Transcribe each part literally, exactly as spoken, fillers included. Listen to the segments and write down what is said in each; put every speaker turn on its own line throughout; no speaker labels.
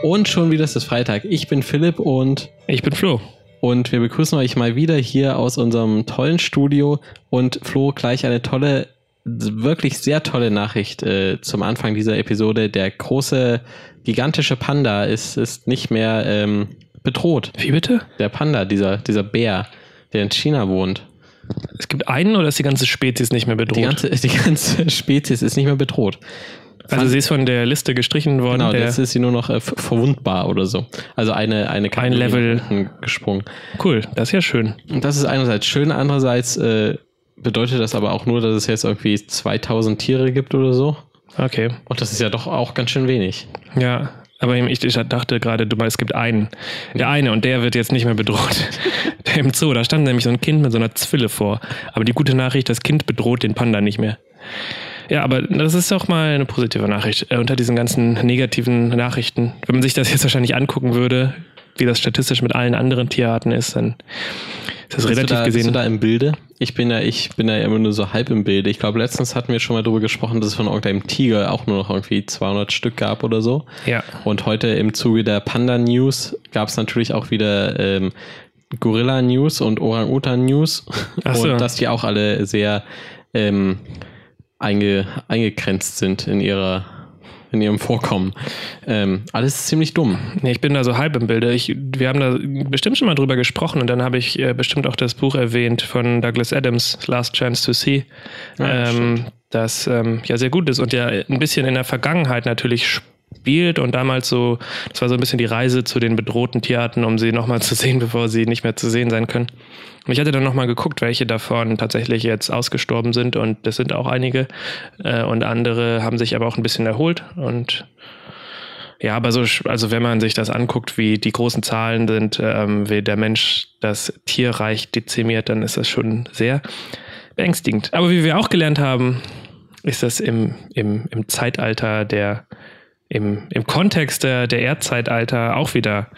Und schon wieder ist es Freitag. Ich bin Philipp und
ich bin Flo.
Und wir begrüßen euch mal wieder hier aus unserem tollen Studio. Und Flo, gleich eine tolle, wirklich sehr tolle Nachricht äh, zum Anfang dieser Episode. Der große, gigantische Panda ist, ist nicht mehr ähm, bedroht.
Wie bitte?
Der Panda, dieser, dieser Bär, der in China wohnt.
Es gibt einen oder ist die ganze Spezies nicht mehr bedroht?
Die ganze, die ganze Spezies ist nicht mehr bedroht.
Also sie ist von der Liste gestrichen worden.
Genau,
der
jetzt ist sie nur noch äh, verwundbar oder so. Also eine, eine
ein Level
gesprungen.
Cool, das ist ja schön.
Und das ist einerseits schön, andererseits äh, bedeutet das aber auch nur, dass es jetzt irgendwie zweitausend Tiere gibt oder so.
Okay.
Und das ist ja doch auch ganz schön wenig.
Ja, aber ich, ich dachte gerade, du meinst, es gibt einen. Der eine und der wird jetzt nicht mehr bedroht. Der im Zoo, da stand nämlich so ein Kind mit so einer Zwille vor. Aber die gute Nachricht, das Kind bedroht den Panda nicht mehr. Ja, aber das ist doch mal eine positive Nachricht. Äh, unter diesen ganzen negativen Nachrichten, wenn man sich das jetzt wahrscheinlich angucken würde, wie das statistisch mit allen anderen Tierarten ist, dann ist das
bist
relativ
du da,
gesehen.
Bist du da im Bilde? Ich bin ja, ich bin ja immer nur so halb im Bilde. Ich glaube, letztens hatten wir schon mal darüber gesprochen, dass es von irgendeinem Tiger auch nur noch irgendwie zweihundert Stück gab oder so.
Ja.
Und heute im Zuge der Panda-News gab es natürlich auch wieder ähm, Gorilla-News und Orang-Utan-News.
Ach so.
Und dass die auch alle sehr ähm, Einge, eingegrenzt sind in ihrer in ihrem Vorkommen. Ähm, alles ziemlich dumm.
Nee, ich bin da so halb im Bilde. Ich, wir haben da bestimmt schon mal drüber gesprochen und dann habe ich äh, bestimmt auch das Buch erwähnt von Douglas Adams, Last Chance to See,
ja,
ähm, das ähm, ja sehr gut ist und ja ein bisschen in der Vergangenheit natürlich spielt und damals so, das war so ein bisschen die Reise zu den bedrohten Tierarten, um sie nochmal zu sehen, bevor sie nicht mehr zu sehen sein können. Und ich hatte dann nochmal geguckt, welche davon tatsächlich jetzt ausgestorben sind und das sind auch einige äh, und andere haben sich aber auch ein bisschen erholt und ja, aber so, also wenn man sich das anguckt, wie die großen Zahlen sind, ähm, wie der Mensch das Tierreich dezimiert, dann ist das schon sehr beängstigend. Aber wie wir auch gelernt haben, ist das im, im, im Zeitalter der Im, im Kontext der, der Erdzeitalter auch wieder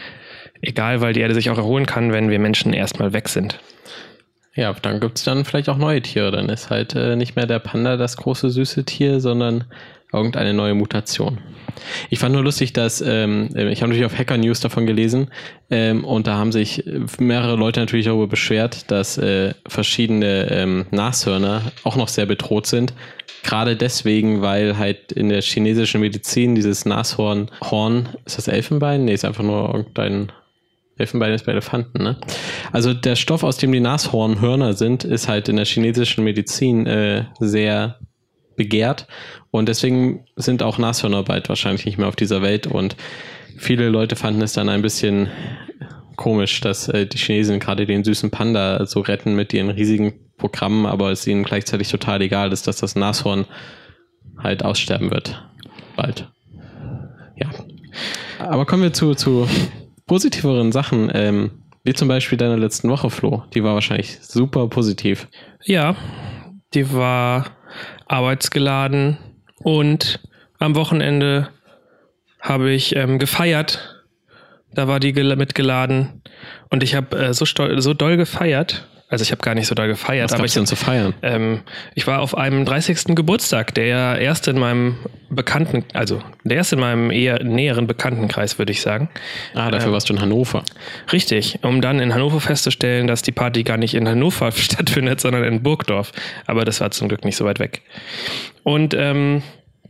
egal, weil die Erde sich auch erholen kann, wenn wir Menschen erstmal weg sind.
Ja, dann gibt es dann vielleicht auch neue Tiere. Dann ist halt äh, nicht mehr der Panda das große süße Tier, sondern irgendeine neue Mutation. Ich fand nur lustig, dass, ähm, ich habe natürlich auf Hacker News davon gelesen ähm, und da haben sich mehrere Leute natürlich darüber beschwert, dass äh, verschiedene ähm, Nashörner auch noch sehr bedroht sind. Gerade deswegen, weil halt in der chinesischen Medizin dieses Nashorn, Horn, ist das Elfenbein? Nee, ist einfach nur irgendein, Elfenbein ist bei Elefanten, ne? Also der Stoff, aus dem die Nashornhörner sind, ist halt in der chinesischen Medizin äh, sehr begehrt und deswegen sind auch Nashörner bald wahrscheinlich nicht mehr auf dieser Welt und viele Leute fanden es dann ein bisschen komisch, dass äh, die Chinesen gerade den süßen Panda so retten mit ihren riesigen Programmen, aber es ihnen gleichzeitig total egal ist, dass das Nashorn halt aussterben wird. Bald. Ja. Aber kommen wir zu, zu positiveren Sachen, ähm, wie zum Beispiel deine letzten Woche, Flo. Die war wahrscheinlich super positiv.
Ja, die war arbeitsgeladen und am Wochenende habe ich ähm, gefeiert. Da war die gel- mitgeladen und ich habe äh, so, stol- so doll gefeiert. Also ich habe gar nicht so doll gefeiert.
Was
aber
gab's
ich
denn zu feiern?
Ähm, ich war auf einem dreißigsten Geburtstag, der erste in meinem Bekannten, also der erste in meinem eher näheren Bekanntenkreis, würde ich sagen.
Ah, dafür ähm, warst du in Hannover.
Richtig, um dann in Hannover festzustellen, dass die Party gar nicht in Hannover stattfindet, sondern in Burgdorf. Aber das war zum Glück nicht so weit weg. Und ähm,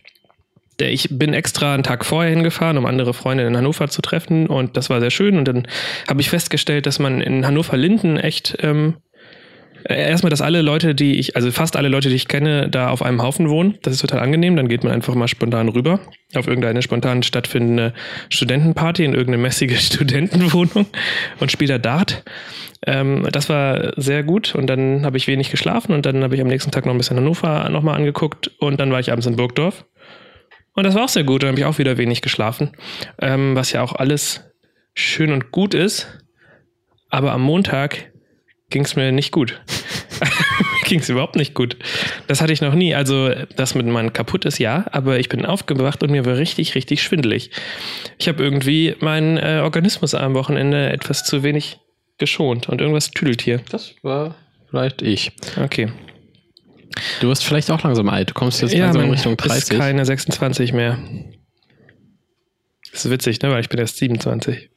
ich bin extra einen Tag vorher hingefahren, um andere Freunde in Hannover zu treffen und das war sehr schön. Und dann habe ich festgestellt, dass man in Hannover-Linden echt ähm, erstmal, dass alle Leute, die ich, also fast alle Leute, die ich kenne, da auf einem Haufen wohnen. Das ist total angenehm. Dann geht man einfach mal spontan rüber auf irgendeine spontan stattfindende Studentenparty in irgendeine mäßige Studentenwohnung und spielt da Dart. Ähm, das war sehr gut und dann habe ich wenig geschlafen und dann habe ich am nächsten Tag noch ein bisschen Hannover nochmal angeguckt und dann war ich abends in Burgdorf. Und das war auch sehr gut, dann habe ich auch wieder wenig geschlafen, ähm, was ja auch alles schön und gut ist. Aber am Montag ging es mir nicht gut. Ging es überhaupt nicht gut. Das hatte ich noch nie. Also das mit meinem kaputt ist, ja, aber ich bin aufgewacht und mir war richtig, richtig schwindelig. Ich habe irgendwie meinen äh, Organismus am Wochenende etwas zu wenig geschont und irgendwas tüdelt hier.
Das war vielleicht ich.
Okay.
Du wirst vielleicht auch langsam alt. Du kommst jetzt
ja,
langsam in
man
Richtung dreißig.
Ist keine sechsundzwanzig mehr. Das ist witzig, ne? Weil ich bin erst siebenundzwanzig.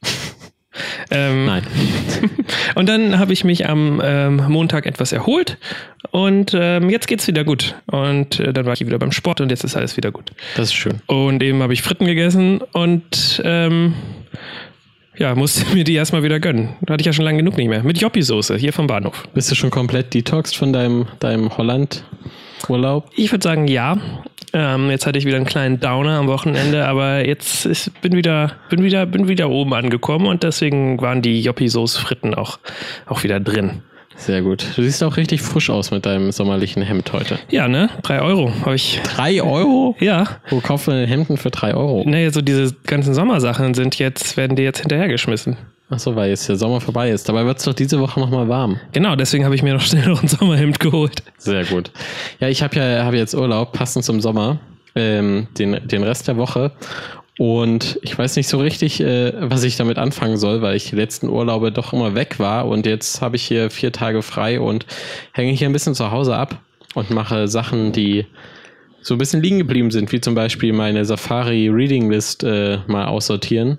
ähm,
Nein.
Und dann habe ich mich am ähm, Montag etwas erholt und ähm, jetzt geht's wieder gut. Und äh, dann war ich wieder beim Sport und jetzt ist alles wieder gut.
Das ist schön.
Und eben habe ich Fritten gegessen und ähm, ja, musste mir die erstmal wieder gönnen. Hatte ich ja schon lange genug nicht mehr. Mit Joppi-Soße hier vom Bahnhof.
Bist du schon komplett detoxed von deinem, deinem Holland-Urlaub?
Ich würde sagen, ja. Ähm, jetzt hatte ich wieder einen kleinen Downer am Wochenende, aber jetzt ist, bin wieder, bin wieder, bin wieder oben angekommen und deswegen waren die Joppi-Soße-Fritten auch, auch wieder drin.
Sehr gut. Du siehst auch richtig frisch aus mit deinem sommerlichen Hemd heute.
Ja, ne? Drei Euro habe ich.
Drei Euro?
Ja.
Wo kauft man Hemden für drei Euro?
Naja, so diese ganzen Sommersachen sind jetzt, werden die jetzt hinterhergeschmissen.
Achso, weil jetzt der Sommer vorbei ist. Dabei wird es doch diese Woche nochmal warm.
Genau, deswegen habe ich mir noch schnell noch ein Sommerhemd geholt.
Sehr gut. Ja, ich habe ja hab jetzt Urlaub, passend zum Sommer, ähm, den, den Rest der Woche. Und ich weiß nicht so richtig, äh, was ich damit anfangen soll, weil ich die letzten Urlaube doch immer weg war. Und jetzt habe ich hier vier Tage frei und hänge hier ein bisschen zu Hause ab und mache Sachen, die so ein bisschen liegen geblieben sind, wie zum Beispiel meine Safari Reading List äh, mal aussortieren.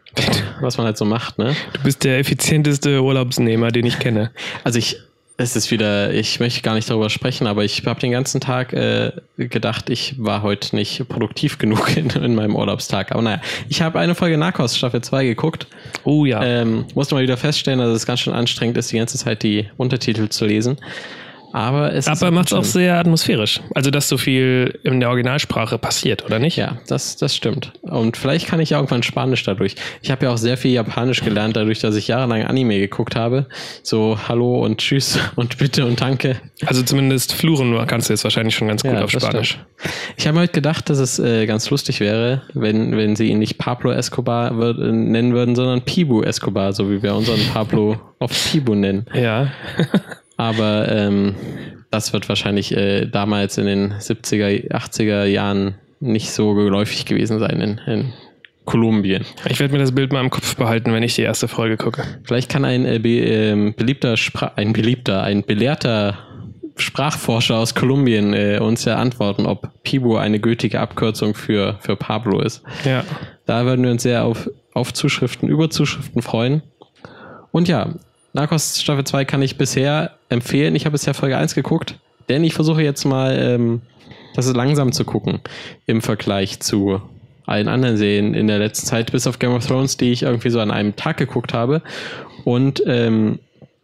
Was man halt so macht, ne?
Du bist der effizienteste Urlaubsnehmer, den ich kenne.
Also ich, es ist wieder, ich möchte gar nicht darüber sprechen, aber ich habe den ganzen Tag äh, gedacht, ich war heute nicht produktiv genug in, in meinem Urlaubstag. Aber naja, ich habe eine Folge Narcos Staffel zwei geguckt.
Oh ja.
Ähm, musste mal wieder feststellen, dass es ganz schön anstrengend ist, die ganze Zeit die Untertitel zu lesen. Aber es
Aber macht es auch sehr atmosphärisch. Also, dass so viel in der Originalsprache passiert, oder nicht?
Ja, das, das stimmt. Und vielleicht kann ich ja irgendwann Spanisch dadurch. Ich habe ja auch sehr viel Japanisch gelernt, dadurch, dass ich jahrelang Anime geguckt habe. So Hallo und Tschüss und Bitte und Danke.
Also zumindest Fluchen kannst du jetzt wahrscheinlich schon ganz gut
Ja,
auf Spanisch.
Stimmt. Ich habe heute gedacht, dass es äh, ganz lustig wäre, wenn, wenn sie ihn nicht Pablo Escobar würd, äh, nennen würden, sondern Pibu Escobar, so wie wir unseren Pablo auf Pibu nennen.
Ja.
Aber ähm, das wird wahrscheinlich äh, damals in den siebziger, achtziger Jahren nicht so geläufig gewesen sein in, in Kolumbien.
Ich werde mir das Bild mal im Kopf behalten, wenn ich die erste Folge gucke.
Vielleicht kann ein äh, be, äh, beliebter, Spra- ein beliebter, ein belehrter Sprachforscher aus Kolumbien äh, uns ja antworten, ob Pibu eine gültige Abkürzung für, für Pablo ist.
Ja.
Da würden wir uns sehr auf, auf Zuschriften, über Zuschriften freuen. Und ja, Narcos Staffel zwei kann ich bisher empfehlen. Ich habe bisher Folge eins geguckt, denn ich versuche jetzt mal, ähm, das ist langsam zu gucken im Vergleich zu allen anderen Serien in der letzten Zeit, bis auf Game of Thrones, die ich irgendwie so an einem Tag geguckt habe. Und ähm,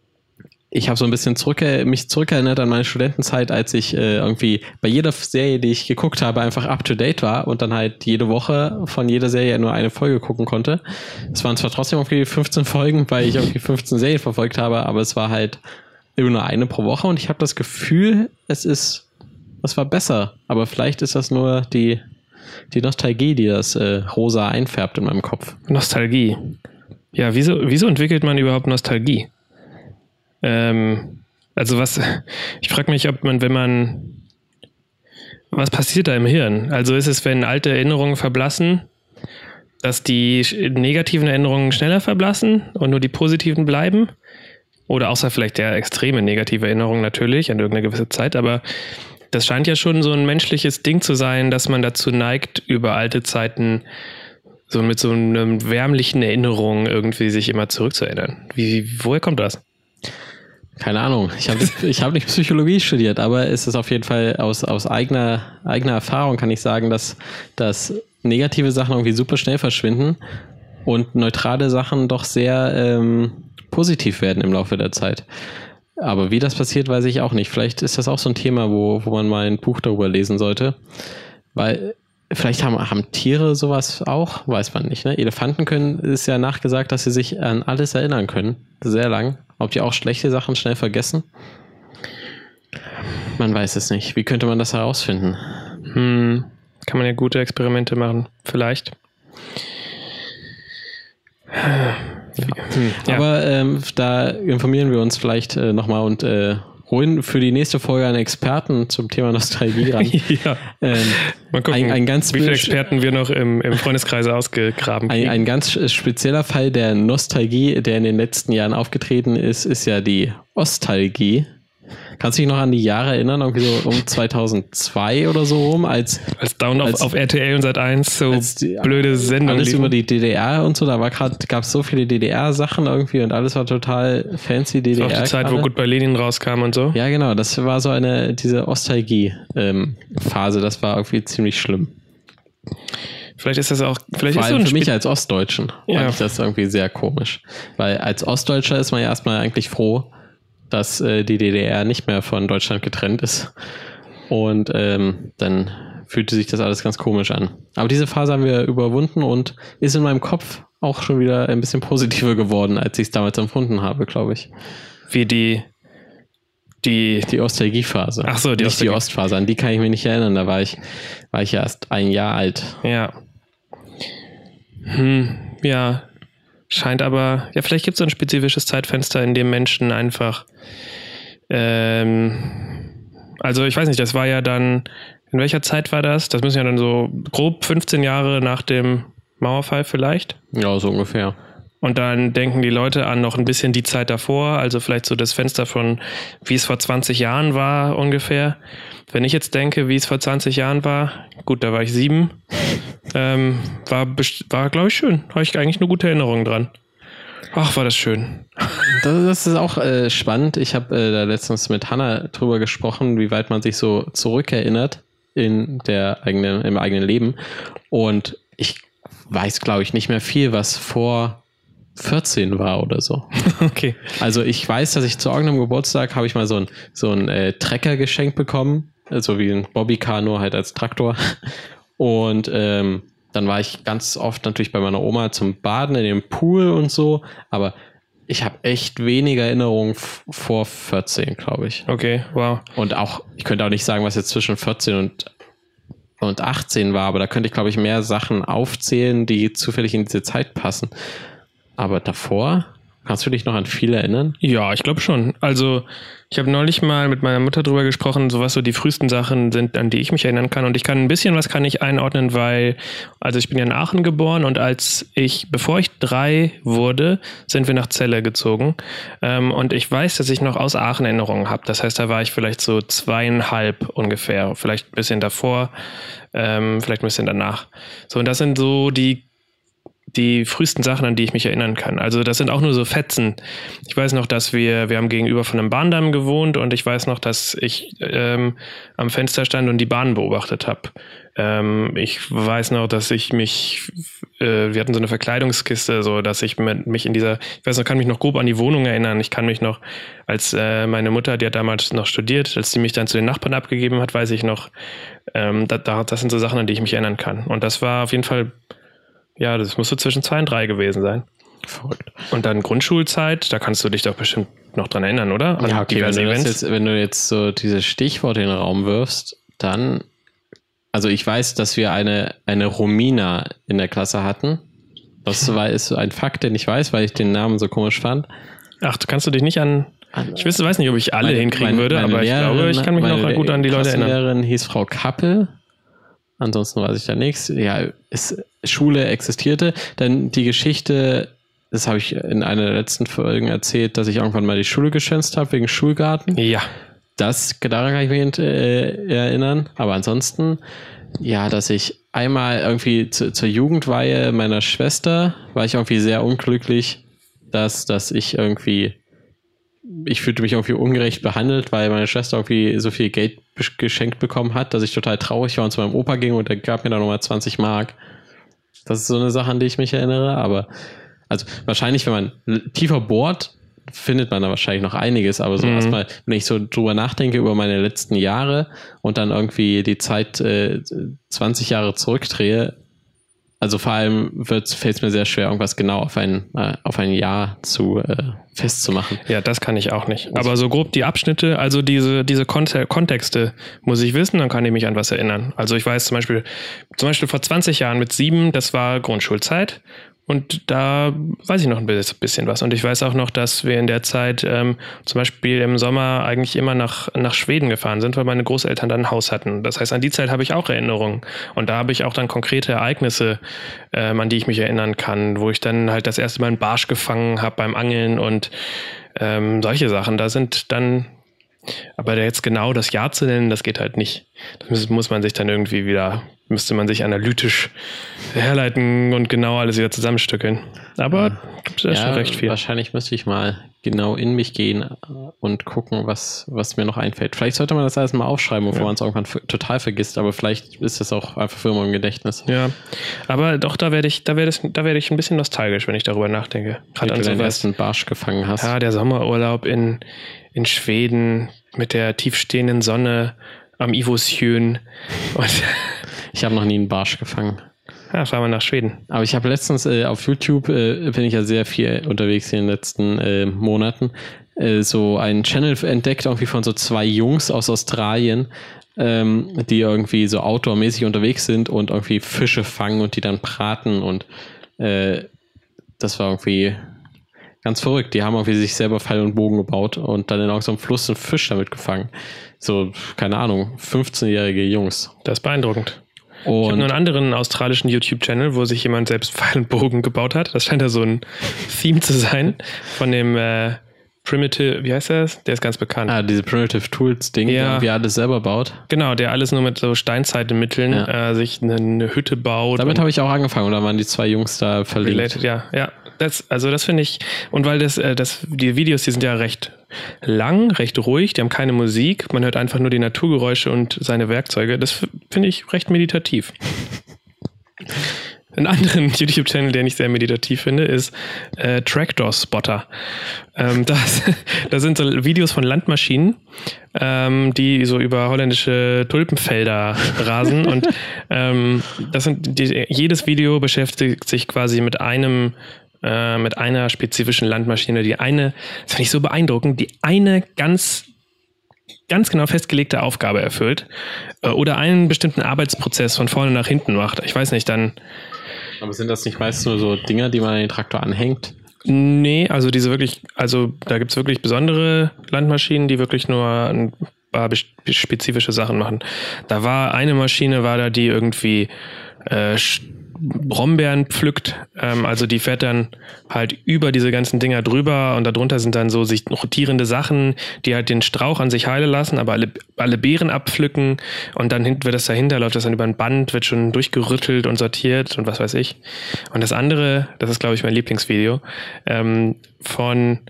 ich habe so ein bisschen zurück, mich zurückerinnert an meine Studentenzeit, als ich äh, irgendwie bei jeder Serie, die ich geguckt habe, einfach up-to-date war und dann halt jede Woche von jeder Serie nur eine Folge gucken konnte. Es waren zwar trotzdem irgendwie fünfzehn Folgen, weil ich irgendwie fünfzehn Serien verfolgt habe, aber es war halt immer nur eine pro Woche und ich habe das Gefühl, es ist, es war besser. Aber vielleicht ist das nur die, die Nostalgie, die das äh, rosa einfärbt in meinem Kopf.
Nostalgie. Ja, wieso, wieso entwickelt man überhaupt Nostalgie? Ähm, also was, ich frage mich, ob man, wenn man, was passiert da im Hirn? Also ist es, wenn alte Erinnerungen verblassen, dass die negativen Erinnerungen schneller verblassen und nur die positiven bleiben? Oder außer vielleicht der extreme negative Erinnerung natürlich an irgendeine gewisse Zeit, aber das scheint ja schon so ein menschliches Ding zu sein, dass man dazu neigt, über alte Zeiten so mit so einem wärmlichen Erinnerung irgendwie sich immer zurückzuerinnern. Wie, woher kommt das?
Keine Ahnung. Ich habe ich hab nicht Psychologie studiert, aber es ist auf jeden Fall aus, aus eigener, eigener Erfahrung kann ich sagen, dass, dass negative Sachen irgendwie super schnell verschwinden und neutrale Sachen doch sehr ähm, positiv werden im Laufe der Zeit. Aber wie das passiert, weiß ich auch nicht. Vielleicht ist das auch so ein Thema, wo, wo man mal ein Buch darüber lesen sollte. Weil vielleicht haben, haben Tiere sowas auch, weiß man nicht. Ne? Elefanten können, ist ja nachgesagt, dass sie sich an alles erinnern können. Sehr lang. Ob die auch schlechte Sachen schnell vergessen? Man weiß es nicht. Wie könnte man das herausfinden?
Hm, kann man ja gute Experimente machen. Vielleicht.
Ja. Hm. Ja. Aber ähm, da informieren wir uns vielleicht äh, nochmal und äh, holen für die nächste Folge einen Experten zum Thema Nostalgie ran.
Ja.
Ähm,
Mal gucken,
ein, ein ganz
wie viele Experten wir noch im, im Freundeskreis ausgegraben kriegen.
Ein, ein ganz spezieller Fall der Nostalgie, der in den letzten Jahren aufgetreten ist, ist ja die Ostalgie. Kannst du dich noch an die Jahre erinnern, irgendwie so um zweitausendzwei oder so rum, als
als Down
als,
auf, auf R T L und Sat eins so die, blöde Sendungen.
Alles liefen. Über die D D R und so, da war gerade, gab es so viele D D R-Sachen irgendwie und alles war total fancy D D R.
Das war auch die Zeit, grade. Wo Goodbye Lenin rauskam und so.
Ja, genau, das war so eine, diese Ostalgie-Phase, ähm, das war irgendwie ziemlich schlimm.
Vielleicht ist das auch, vielleicht
Vor
ist
allem
so
für
ein
mich als Ostdeutschen
ja.
fand ich das irgendwie sehr komisch. Weil als Ostdeutscher ist man ja erstmal eigentlich froh, dass äh, die D D R nicht mehr von Deutschland getrennt ist. Und ähm, dann fühlte sich das alles ganz komisch an. Aber diese Phase haben wir überwunden und ist in meinem Kopf auch schon wieder ein bisschen positiver geworden, als ich es damals empfunden habe, glaube ich.
Wie die Die,
die Ostalgie-Phase.
Ach so, die
Nicht
Ostalgie.
die Ostphase, an die kann ich mich nicht erinnern. Da war ich, war ich erst ein Jahr alt.
Ja. Hm, ja. Scheint aber, ja, vielleicht gibt es so ein spezifisches Zeitfenster, in dem Menschen einfach, ähm, also ich weiß nicht, das war ja dann, in welcher Zeit war das? Das müssen ja dann so grob fünfzehn Jahre nach dem Mauerfall vielleicht.
Ja, so ungefähr.
Und dann denken die Leute an noch ein bisschen die Zeit davor, also vielleicht so das Fenster von, wie es vor zwanzig Jahren war ungefähr. Wenn ich jetzt denke, wie es vor zwanzig Jahren war, gut, da war ich sieben, ähm, war, war glaube ich, schön. Habe ich eigentlich eine gute Erinnerung dran. Ach, war das schön.
Das, das ist auch äh, spannend. Ich habe äh, da letztens mit Hannah drüber gesprochen, wie weit man sich so zurückerinnert in der eigenen, im eigenen Leben. Und ich weiß, glaube ich, nicht mehr viel, was vor vierzehn war oder so.
Okay.
Also ich weiß, dass ich zu irgendeinem Geburtstag habe ich mal so ein, so ein äh, Trecker geschenkt bekommen, so wie ein Bobbycar, nur halt als Traktor. Und ähm, dann war ich ganz oft natürlich bei meiner Oma zum Baden in dem Pool und so, aber ich habe echt weniger Erinnerungen f- vor vierzehn, glaube ich.
Okay, wow.
Und auch, ich könnte auch nicht sagen, was jetzt zwischen vierzehn und, und achtzehn war, aber da könnte ich, glaube ich, mehr Sachen aufzählen, die zufällig in diese Zeit passen. Aber davor, kannst du dich noch an viel erinnern?
Ja, ich glaube schon. Also ich habe neulich mal mit meiner Mutter drüber gesprochen, so was so die frühesten Sachen sind, an die ich mich erinnern kann. Und ich kann ein bisschen was kann ich einordnen, weil, also ich bin ja in Aachen geboren und als ich, bevor ich drei wurde, sind wir nach Celle gezogen. Ähm, und ich weiß, dass ich noch aus Aachen Erinnerungen habe. Das heißt, da war ich vielleicht so zweieinhalb ungefähr, vielleicht ein bisschen davor, ähm, vielleicht ein bisschen danach. So, und das sind so die die frühesten Sachen, an die ich mich erinnern kann. Also das sind auch nur so Fetzen. Ich weiß noch, dass wir, wir haben gegenüber von einem Bahndamm gewohnt und ich weiß noch, dass ich ähm, am Fenster stand und die Bahn beobachtet habe. Ähm, ich weiß noch, dass ich mich, äh, wir hatten so eine Verkleidungskiste, so dass ich mit, mich in dieser, ich weiß noch, kann mich noch grob an die Wohnung erinnern. Ich kann mich noch, als äh, meine Mutter, die hat damals noch studiert, als die mich dann zu den Nachbarn abgegeben hat, weiß ich noch, ähm, da, da, das sind so Sachen, an die ich mich erinnern kann. Und das war auf jeden Fall, ja, das muss so zwischen zwei und drei gewesen sein.
Verrückt.
Und dann Grundschulzeit, da kannst du dich doch bestimmt noch dran erinnern, oder? An
ja, okay, wenn du,
Events.
jetzt, wenn du jetzt so diese Stichworte in den Raum wirfst, dann, also ich weiß, dass wir eine, eine Romina in der Klasse hatten. Das war, ist ein Fakt, den ich weiß, weil ich den Namen so komisch fand.
Ach, du kannst du dich nicht an, ich weiß, weiß nicht, ob ich alle
meine,
hinkriegen
meine,
würde,
meine
aber
Lehrerin,
ich glaube, ich kann mich noch gut an die Leute erinnern.
Meine Lehrerin hieß Frau Kappel. Ansonsten weiß ich da nichts. Ja, es, Schule existierte. Dann die Geschichte, das habe ich in einer der letzten Folgen erzählt, dass ich irgendwann mal die Schule geschwänzt habe wegen Schulgarten.
Ja.
Das, daran kann ich mich äh, erinnern. Aber ansonsten, ja, dass ich einmal irgendwie zu, zur Jugendweihe meiner Schwester war ich irgendwie sehr unglücklich, dass, dass ich irgendwie ich fühlte mich irgendwie ungerecht behandelt, weil meine Schwester irgendwie so viel Geld geschenkt bekommen hat, dass ich total traurig war und zu meinem Opa ging und der gab mir dann nochmal zwanzig Mark. Das ist so eine Sache, an die ich mich erinnere, aber also wahrscheinlich, wenn man tiefer bohrt, findet man da wahrscheinlich noch einiges, aber so mhm. erstmal, wenn ich so drüber nachdenke über meine letzten Jahre und dann irgendwie die Zeit äh, zwanzig Jahre zurückdrehe, also vor allem fällt es mir sehr schwer, irgendwas genau auf ein, äh, auf ein Jahr zu äh, festzumachen.
Ja, das kann ich auch nicht. Aber so grob die Abschnitte, also diese, diese Kont- Kontexte muss ich wissen, dann kann ich mich an was erinnern. Also ich weiß zum Beispiel, zum Beispiel vor zwanzig Jahren mit sieben, das war Grundschulzeit. Und da weiß ich noch ein bisschen was. Und ich weiß auch noch, dass wir in der Zeit ähm, zum Beispiel im Sommer eigentlich immer nach, nach Schweden gefahren sind, weil meine Großeltern dann ein Haus hatten. Das heißt, an die Zeit habe ich auch Erinnerungen. Und da habe ich auch dann konkrete Ereignisse, ähm, an die ich mich erinnern kann, wo ich dann halt das erste Mal einen Barsch gefangen habe beim Angeln und ähm, solche Sachen. Da sind dann, Aber jetzt genau das Jahr zu nennen, das geht halt nicht. Das muss, muss man sich dann irgendwie wieder, müsste man sich analytisch herleiten und genau alles wieder zusammenstückeln. Aber ja, gibt es ja schon recht viel.
Wahrscheinlich müsste ich mal genau in mich gehen und gucken, was, was mir noch einfällt. Vielleicht sollte man das alles mal aufschreiben, bevor ja. man es irgendwann f- total vergisst, aber vielleicht ist das auch einfach für immer im Gedächtnis.
Ja, aber doch, da werde ich, da werde ich, da werde ich ein bisschen nostalgisch, wenn ich darüber nachdenke.
Gerade an du den ersten Barsch gefangen hast.
Ja, der Sommerurlaub in, in Schweden mit der tiefstehenden Sonne am Ivosjön. Und
ich habe noch nie einen Barsch gefangen.
Ja, fahren wir nach Schweden.
Aber ich habe letztens äh, auf YouTube, äh, bin ich ja sehr viel unterwegs in den letzten äh, Monaten, äh, so einen Channel entdeckt, irgendwie von so zwei Jungs aus Australien, ähm, die irgendwie so outdoormäßig unterwegs sind und irgendwie Fische fangen und die dann braten und äh, das war irgendwie ganz verrückt. Die haben irgendwie sich selber Pfeil und Bogen gebaut und dann in irgendeinem Fluss einen Fisch damit gefangen. So, keine Ahnung, fünfzehnjährige Jungs.
Das ist beeindruckend.
Und
ich habe noch einen anderen australischen YouTube-Channel, wo sich jemand selbst Pfeil und Bogen gebaut hat. Das scheint ja so ein Theme zu sein von dem äh, Primitive, wie heißt das? Der ist ganz bekannt.
Ah, diese Primitive Tools-Ding,
ja.
der irgendwie alles selber baut.
Genau, der alles nur mit so Steinzeitmitteln ja. äh, sich eine, eine Hütte baut.
Damit habe ich auch angefangen, und da waren die zwei Jungs da verlinkt.
Related, ja, ja. Das, also das finde ich, und weil das, äh, das, die Videos, die sind ja recht lang, recht ruhig, die haben keine Musik, man hört einfach nur die Naturgeräusche und seine Werkzeuge. Das finde ich recht meditativ. Einen anderen YouTube-Channel, den ich sehr meditativ finde, ist äh, Tractor Spotter. Ähm, das, das sind so Videos von Landmaschinen, ähm, die so über holländische Tulpenfelder rasen. Und ähm, das sind die, jedes Video beschäftigt sich quasi mit einem äh, mit einer spezifischen Landmaschine, die eine, das finde ich so beeindruckend, die eine ganz ganz genau festgelegte Aufgabe erfüllt äh, oder einen bestimmten Arbeitsprozess von vorne nach hinten macht. Ich weiß nicht, dann...
Aber sind das nicht meist nur so Dinger, die man an den Traktor anhängt?
Nee, also diese wirklich, also da gibt es wirklich besondere Landmaschinen, die wirklich nur ein paar spezifische Sachen machen. Da war eine Maschine, war da, die irgendwie äh, Brombeeren pflückt, ähm, also die fährt dann halt über diese ganzen Dinger drüber und darunter sind dann so sich rotierende Sachen, die halt den Strauch an sich heile lassen, aber alle, alle Beeren abpflücken und dann hinten wird das dahinter, läuft das dann über ein Band, wird schon durchgerüttelt und sortiert und was weiß ich. Und das andere, das ist glaube ich mein Lieblingsvideo, ähm, von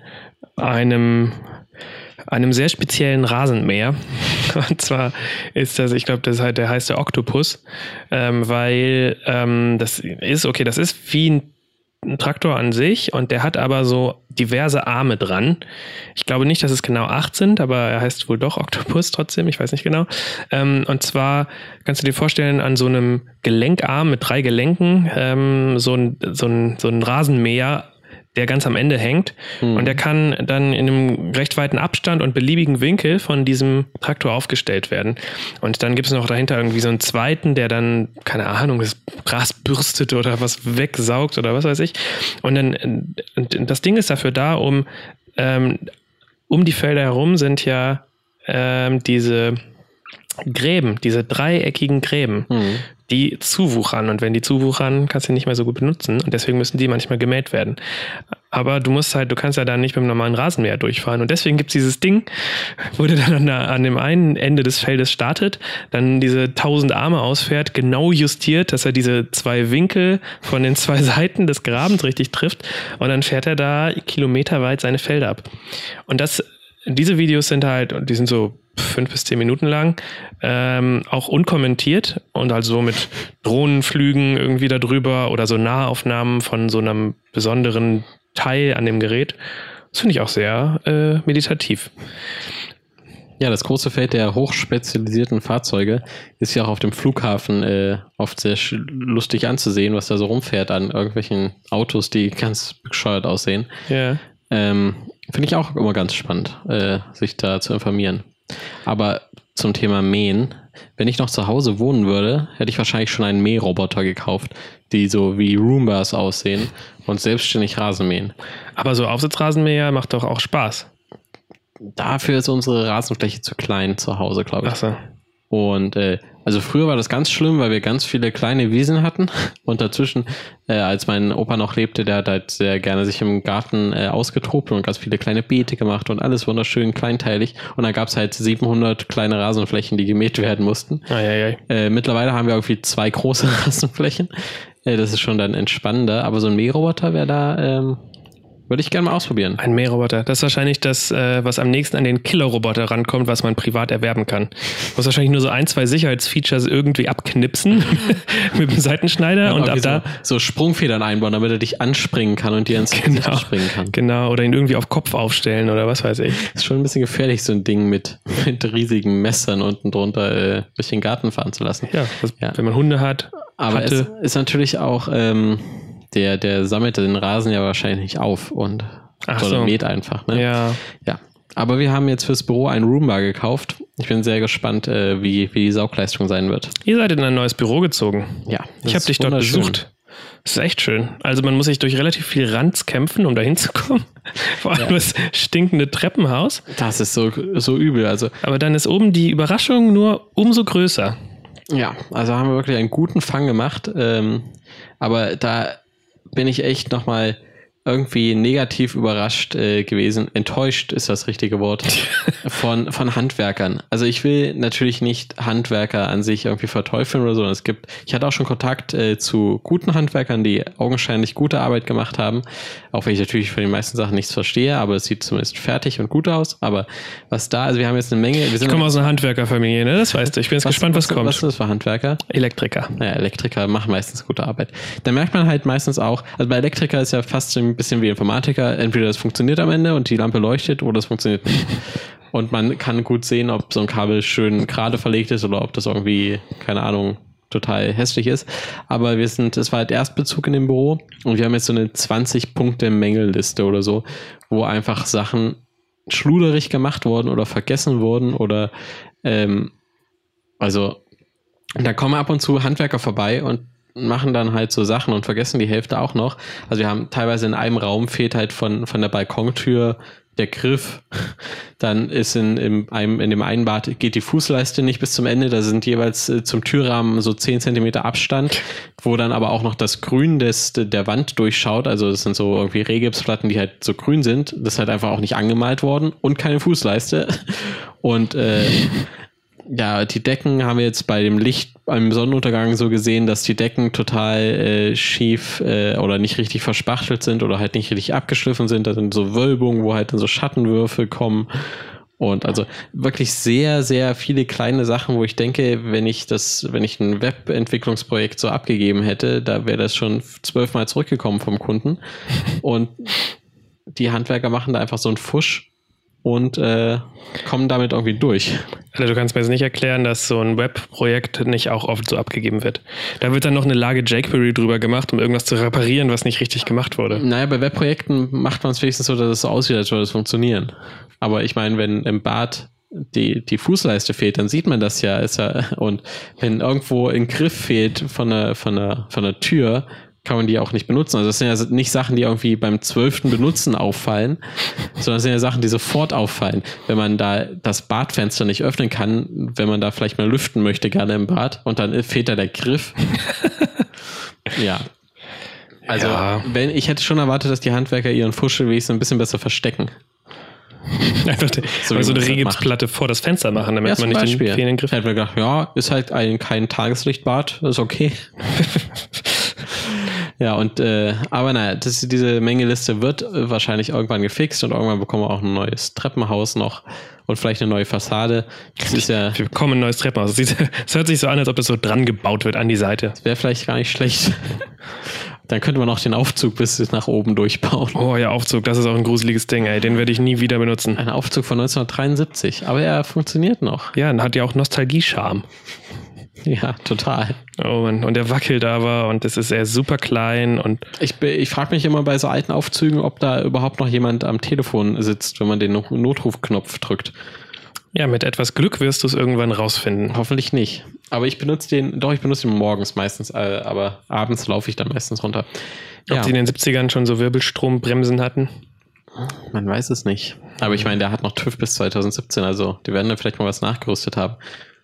einem einem sehr speziellen Rasenmäher. Und zwar ist das, ich glaube, das ist halt, der heißt der Octopus, ähm, weil ähm, das ist, okay, das ist wie ein, ein Traktor an sich und der hat aber so diverse Arme dran. Ich glaube nicht, dass es genau acht sind, aber er heißt wohl doch Octopus trotzdem, ich weiß nicht genau. Ähm, und zwar kannst du dir vorstellen, an so einem Gelenkarm mit drei Gelenken ähm, so ein, so ein, so ein Rasenmäher, der ganz am Ende hängt hm. und der kann dann in einem recht weiten Abstand und beliebigen Winkel von diesem Traktor aufgestellt werden. Und dann gibt es noch dahinter irgendwie so einen zweiten, der dann, keine Ahnung, das Gras bürstet oder was wegsaugt oder was weiß ich. Und dann, und das Ding ist dafür da, um ähm, um die Felder herum sind ja ähm, diese Gräben, diese dreieckigen Gräben, hm. die zuwuchern. Und wenn die zuwuchern, kannst du die nicht mehr so gut benutzen. Und deswegen müssen die manchmal gemäht werden. Aber du musst halt, du kannst ja da nicht mit dem normalen Rasenmäher durchfahren. Und deswegen gibt es dieses Ding, wo der dann an, der, an dem einen Ende des Feldes startet, dann diese tausend Arme ausfährt, genau justiert, dass er diese zwei Winkel von den zwei Seiten des Grabens richtig trifft. Und dann fährt er da kilometerweit seine Felder ab. Und das, diese Videos sind halt, die sind so fünf bis zehn Minuten lang, ähm, auch unkommentiert und also mit Drohnenflügen irgendwie da drüber oder so Nahaufnahmen von so einem besonderen Teil an dem Gerät. Das finde ich auch sehr äh, meditativ.
Ja, das große Feld der hochspezialisierten Fahrzeuge ist ja auch auf dem Flughafen äh, oft sehr sch- lustig anzusehen, was da so rumfährt an irgendwelchen Autos, die ganz bescheuert aussehen.
Ja.
Ähm, finde ich auch immer ganz spannend, äh, sich da zu informieren. Aber zum Thema Mähen, wenn ich noch zu Hause wohnen würde, hätte ich wahrscheinlich schon einen Mähroboter gekauft, die so wie Roombas aussehen und selbstständig Rasen mähen.
Aber so Aufsitzrasenmäher macht doch auch Spaß.
Dafür ist unsere Rasenfläche zu klein zu Hause, glaube ich.
Ach so.
Und äh, Also früher war das ganz schlimm, weil wir ganz viele kleine Wiesen hatten und dazwischen, äh, als mein Opa noch lebte, der hat halt sehr gerne sich im Garten äh, ausgetobt und ganz viele kleine Beete gemacht und alles wunderschön kleinteilig und dann gab es halt siebenhundert kleine Rasenflächen, die gemäht werden mussten.
Ei, ei, ei.
Äh, mittlerweile haben wir irgendwie zwei große Rasenflächen, äh, das ist schon dann entspannender, aber so ein Mähroboter wäre da... Ähm, Würde ich gerne mal ausprobieren.
Ein Mähroboter. Das ist wahrscheinlich das, äh, was am nächsten an den Killer-Roboter rankommt, was man privat erwerben kann. Muss wahrscheinlich nur so ein, zwei Sicherheitsfeatures irgendwie abknipsen mit dem Seitenschneider
ja,
und ab
so,
da
so Sprungfedern einbauen, damit er dich anspringen kann und dir ins Gesicht
genau,
springen kann.
Genau, oder ihn irgendwie auf Kopf aufstellen oder was weiß ich.
Ist schon ein bisschen gefährlich, so ein Ding mit, mit riesigen Messern unten drunter äh, durch den Garten fahren zu lassen.
Ja, das,
ja.
wenn man Hunde hat.
Aber
hatte.
es ist natürlich auch... Ähm, Der, der sammelt den Rasen ja wahrscheinlich nicht auf und
Ach
oder
so.
mäht einfach. Ne?
Ja.
ja. Aber wir haben jetzt fürs Büro einen Roomba gekauft. Ich bin sehr gespannt, äh, wie, wie die Saugleistung sein wird.
Ihr seid in ein neues Büro gezogen.
Ja.
Ich habe dich dort besucht. Das ist echt schön. Also man muss sich durch relativ viel Ranz kämpfen, um da hinzukommen. Vor allem ja. das stinkende Treppenhaus.
Das ist so, so übel. Also.
Aber dann ist oben die Überraschung nur umso größer.
Ja, also haben wir wirklich einen guten Fang gemacht. Ähm, aber da bin ich echt nochmal irgendwie negativ überrascht äh, gewesen. Enttäuscht ist das richtige Wort. von, von Handwerkern. Also ich will natürlich nicht Handwerker an sich irgendwie verteufeln oder so. Es gibt, ich hatte auch schon Kontakt äh, zu guten Handwerkern, die augenscheinlich gute Arbeit gemacht haben. Auch wenn ich natürlich von den meisten Sachen nichts verstehe, aber es sieht zumindest fertig und gut aus. Aber was da, also wir haben jetzt eine Menge. Wir sind
ich komme aus einer Handwerkerfamilie, ne? Das weißt du. Ich bin jetzt was, gespannt, was, was kommt.
Was ist das für Handwerker?
Elektriker.
Ja, Elektriker machen meistens gute Arbeit. Da merkt man halt meistens auch, also bei Elektriker ist ja fast ein bisschen wie Informatiker, entweder das funktioniert am Ende und die Lampe leuchtet oder es funktioniert nicht. Und man kann gut sehen, ob so ein Kabel schön gerade verlegt ist oder ob das irgendwie, keine Ahnung, total hässlich ist. Aber wir sind, es war halt Erstbezug in dem Büro und wir haben jetzt so eine zwanzig Punkte Mängelliste oder so, wo einfach Sachen schluderig gemacht wurden oder vergessen wurden oder ähm, also da kommen ab und zu Handwerker vorbei und machen dann halt so Sachen und vergessen die Hälfte auch noch. Also wir haben teilweise in einem Raum fehlt halt von, von der Balkontür der Griff. Dann ist in, in, einem, in dem einen Bad geht die Fußleiste nicht bis zum Ende. Da sind jeweils äh, zum Türrahmen so zehn Zentimeter Abstand, wo dann aber auch noch das Grün des, der Wand durchschaut. Also das sind so irgendwie Rehgipsplatten, die halt so grün sind. Das ist halt einfach auch nicht angemalt worden und keine Fußleiste. Und äh, ja, die Decken haben wir jetzt bei dem Licht beim Sonnenuntergang so gesehen, dass die Decken total äh, schief äh, oder nicht richtig verspachtelt sind oder halt nicht richtig abgeschliffen sind. Da sind so Wölbungen, wo halt dann so Schattenwürfel kommen. Und also wirklich sehr, sehr viele kleine Sachen, wo ich denke, wenn ich das, wenn ich ein Webentwicklungsprojekt so abgegeben hätte, da wäre das schon zwölfmal zurückgekommen vom Kunden. Und die Handwerker machen da einfach so einen Fusch und äh, kommen damit irgendwie durch.
Also du kannst mir jetzt nicht erklären, dass so ein Webprojekt nicht auch oft so abgegeben wird. Da wird dann noch eine Lage jQuery drüber gemacht, um irgendwas zu reparieren, was nicht richtig gemacht wurde.
Naja, bei Webprojekten macht man es wenigstens so, dass es so aussieht, als würde es funktionieren. Aber ich meine, wenn im Bad die, die Fußleiste fehlt, dann sieht man das ja. Ist ja und wenn irgendwo ein Griff fehlt von der, von der, von der Tür, kann man die auch nicht benutzen. Also das sind ja nicht Sachen, die irgendwie beim zwölften Benutzen auffallen, sondern das sind ja Sachen, die sofort auffallen. Wenn man da das Badfenster nicht öffnen kann, wenn man da vielleicht mal lüften möchte, gerne im Bad, und dann fehlt da der Griff. Ja. Also, ja. Wenn, ich hätte schon erwartet, dass die Handwerker ihren Fuschelweg ein bisschen besser verstecken.
Einfach die, so, so eine Rehgipsplatte vor das Fenster machen, damit ja, man nicht
Beispiel.
den fehlenden Griff hat.
Ich hätte mir gedacht, ja, ist halt ein, kein Tageslichtbad, ist okay. Ja, und äh, aber naja, das, diese Mängelliste wird äh, wahrscheinlich irgendwann gefixt und irgendwann bekommen wir auch ein neues Treppenhaus noch und vielleicht eine neue Fassade. Das ist ja,
wir bekommen ein neues Treppenhaus. Es hört sich so an, als ob das so dran gebaut wird an die Seite.
Das wäre vielleicht gar nicht schlecht. Dann könnte man auch den Aufzug bis nach oben durchbauen.
Oh ja, Aufzug, das ist auch ein gruseliges Ding, ey. Den werde ich nie wieder benutzen.
Ein Aufzug von neunzehnhundertdreiundsiebzig, aber er funktioniert noch.
Ja, und hat ja auch Nostalgie-Charme.
Ja, total.
Oh Mann, und der wackelt aber und das ist eher super klein und
ich, ich frage mich immer bei so alten Aufzügen, ob da überhaupt noch jemand am Telefon sitzt, wenn man den Notrufknopf drückt.
Ja, mit etwas Glück wirst du es irgendwann rausfinden.
Hoffentlich nicht. Aber ich benutze den, doch, ich benutze den morgens meistens, äh, aber abends laufe ich dann meistens runter.
Ob
ja.
die in den siebzigern schon so Wirbelstrombremsen hatten?
Man weiß es nicht. Aber ich meine, der hat noch TÜV bis zweitausendsiebzehn, also die werden da vielleicht mal was nachgerüstet haben.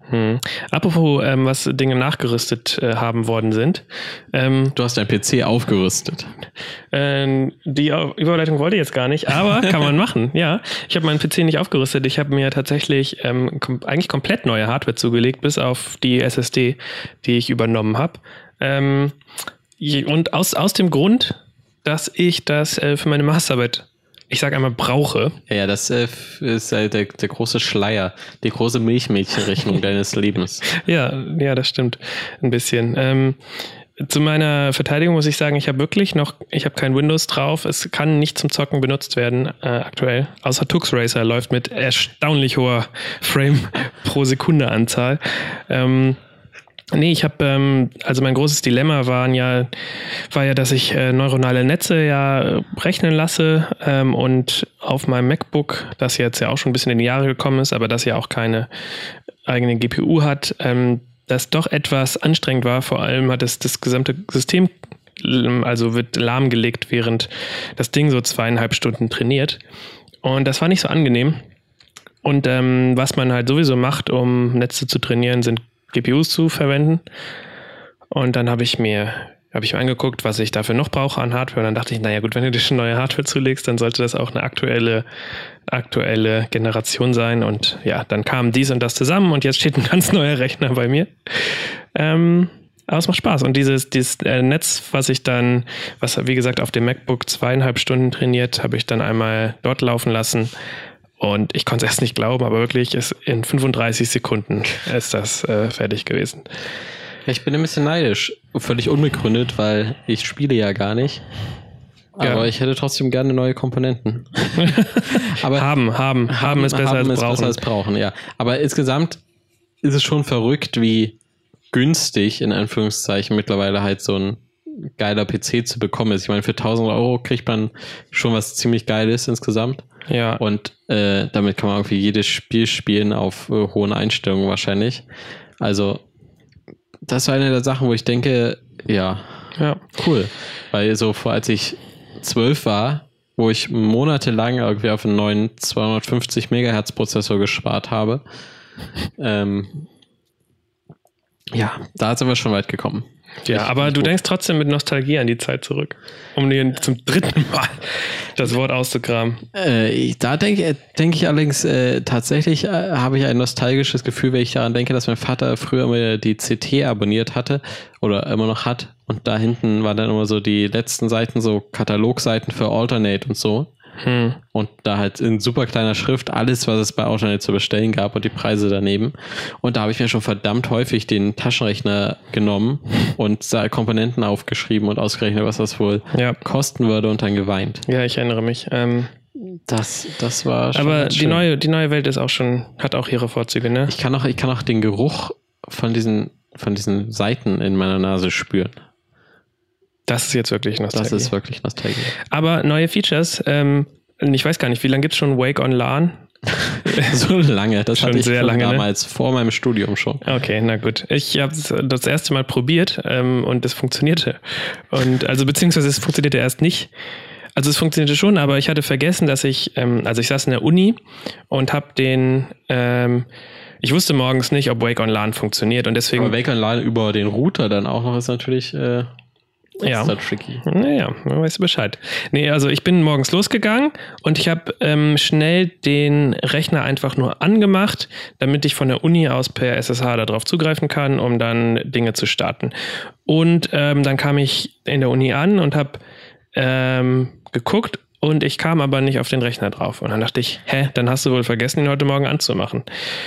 Hm. Apropos, ähm, was Dinge nachgerüstet äh, haben worden sind. Ähm,
du hast dein P C aufgerüstet.
Ähm, die Überleitung wollte ich jetzt gar nicht, aber kann man machen, ja. Ich habe meinen P C nicht aufgerüstet. Ich habe mir tatsächlich ähm, kom- eigentlich komplett neue Hardware zugelegt, bis auf die S S D, die ich übernommen habe. Ähm, und aus, aus dem Grund, dass ich das äh, für meine Masterarbeit, ich sage einmal, brauche.
Ja, das äh, ist äh, der, der große Schleier, die große Milchmädchenrechnung deines Lebens.
Ja, ja, das stimmt ein bisschen. Ähm, zu meiner Verteidigung muss ich sagen, ich habe wirklich noch, ich habe kein Windows drauf. Es kann nicht zum Zocken benutzt werden äh, aktuell. Außer Tux Racer läuft mit erstaunlich hoher Frame pro Sekunde Anzahl. Ähm, Nee, ich habe, ähm, also mein großes Dilemma waren ja, war ja, dass ich äh, neuronale Netze ja äh, rechnen lasse ähm, und auf meinem MacBook, das jetzt ja auch schon ein bisschen in die Jahre gekommen ist, aber das ja auch keine eigene G P U hat, ähm, das doch etwas anstrengend war. Vor allem hat es das gesamte System, also wird lahmgelegt, während das Ding so zweieinhalb Stunden trainiert. Und das war nicht so angenehm. Und ähm, was man halt sowieso macht, um Netze zu trainieren, sind G P Us zu verwenden. Und dann habe ich mir habe ich mir angeguckt, was ich dafür noch brauche an Hardware. Und dann dachte ich, naja gut, wenn du dir schon neue Hardware zulegst, dann sollte das auch eine aktuelle aktuelle Generation sein. Und ja, dann kam dies und das zusammen und jetzt steht ein ganz neuer Rechner bei mir. Ähm, aber es macht Spaß. Und dieses, dieses äh, Netz, was ich dann, was wie gesagt auf dem MacBook zweieinhalb Stunden trainiert, habe ich dann einmal dort laufen lassen. Und ich konnte es erst nicht glauben, aber wirklich ist in fünfunddreißig Sekunden ist das äh, fertig gewesen.
Ja, ich bin ein bisschen neidisch. Völlig unbegründet, weil ich spiele ja gar nicht. Aber ja. Ich hätte trotzdem gerne neue Komponenten. aber
haben, haben, haben ist besser haben als
ist
brauchen.
Besser als brauchen, ja. Aber insgesamt ist es schon verrückt, wie günstig, in Anführungszeichen, mittlerweile halt so ein geiler P C zu bekommen ist. Ich meine, für tausend Euro kriegt man schon was ziemlich Geiles insgesamt.
Ja.
Und äh, damit kann man irgendwie jedes Spiel spielen auf äh, hohen Einstellungen wahrscheinlich. Also das war eine der Sachen, wo ich denke, ja,
ja,
cool. Weil so vor, als ich zwölf war, wo ich monatelang irgendwie auf einen neuen zweihundertfünfzig Megahertz Prozessor gespart habe, ähm, ja, da sind wir schon weit gekommen.
Ja, ich, aber du gut. denkst trotzdem mit Nostalgie an die Zeit zurück, um dir zum dritten Mal das Wort auszukramen.
Äh, da denke denk ich allerdings äh, tatsächlich, äh, habe ich ein nostalgisches Gefühl, wenn ich daran denke, dass mein Vater früher immer die C T abonniert hatte oder immer noch hat. Und da hinten waren dann immer so die letzten Seiten, so Katalogseiten für Alternate und so. Hm. Und da halt in super kleiner Schrift alles, was es bei Alternate zu bestellen gab und die Preise daneben. Und da habe ich mir schon verdammt häufig den Taschenrechner genommen und Komponenten aufgeschrieben und ausgerechnet, was das wohl ja. kosten würde und dann geweint.
Ja, ich erinnere mich. Ähm,
das, das war schon
Aber die neue, die neue Welt ist auch schon, hat auch ihre Vorzüge, ne?
Ich kann auch, ich kann auch den Geruch von diesen, von diesen Seiten in meiner Nase spüren.
Das ist jetzt wirklich Nostalgie.
Das ist wirklich Nostalgie.
Aber neue Features, ähm, ich weiß gar nicht, wie lange gibt es schon Wake on LAN?
So lange, das
schon
hatte ich
sehr
schon
lange,
damals,
ne?
vor meinem Studium schon.
Okay, na gut. Ich habe es das erste Mal probiert ähm, und es funktionierte. Und also beziehungsweise es funktionierte erst nicht. Also es funktionierte schon, aber ich hatte vergessen, dass ich, ähm, also ich saß in der Uni und habe den, ähm, ich wusste morgens nicht, ob Wake on LAN funktioniert und deswegen...
Aber Wake on LAN über den Router dann auch noch ist natürlich... Äh
Ja,
ist tricky.
Naja, man weiß Bescheid. Nee, also ich bin morgens losgegangen und ich habe ähm, schnell den Rechner einfach nur angemacht, damit ich von der Uni aus per S S H darauf zugreifen kann, um dann Dinge zu starten. Und ähm, dann kam ich in der Uni an und habe ähm, geguckt und ich kam aber nicht auf den Rechner drauf. Und dann dachte ich, hä, dann hast du wohl vergessen, ihn heute Morgen anzumachen.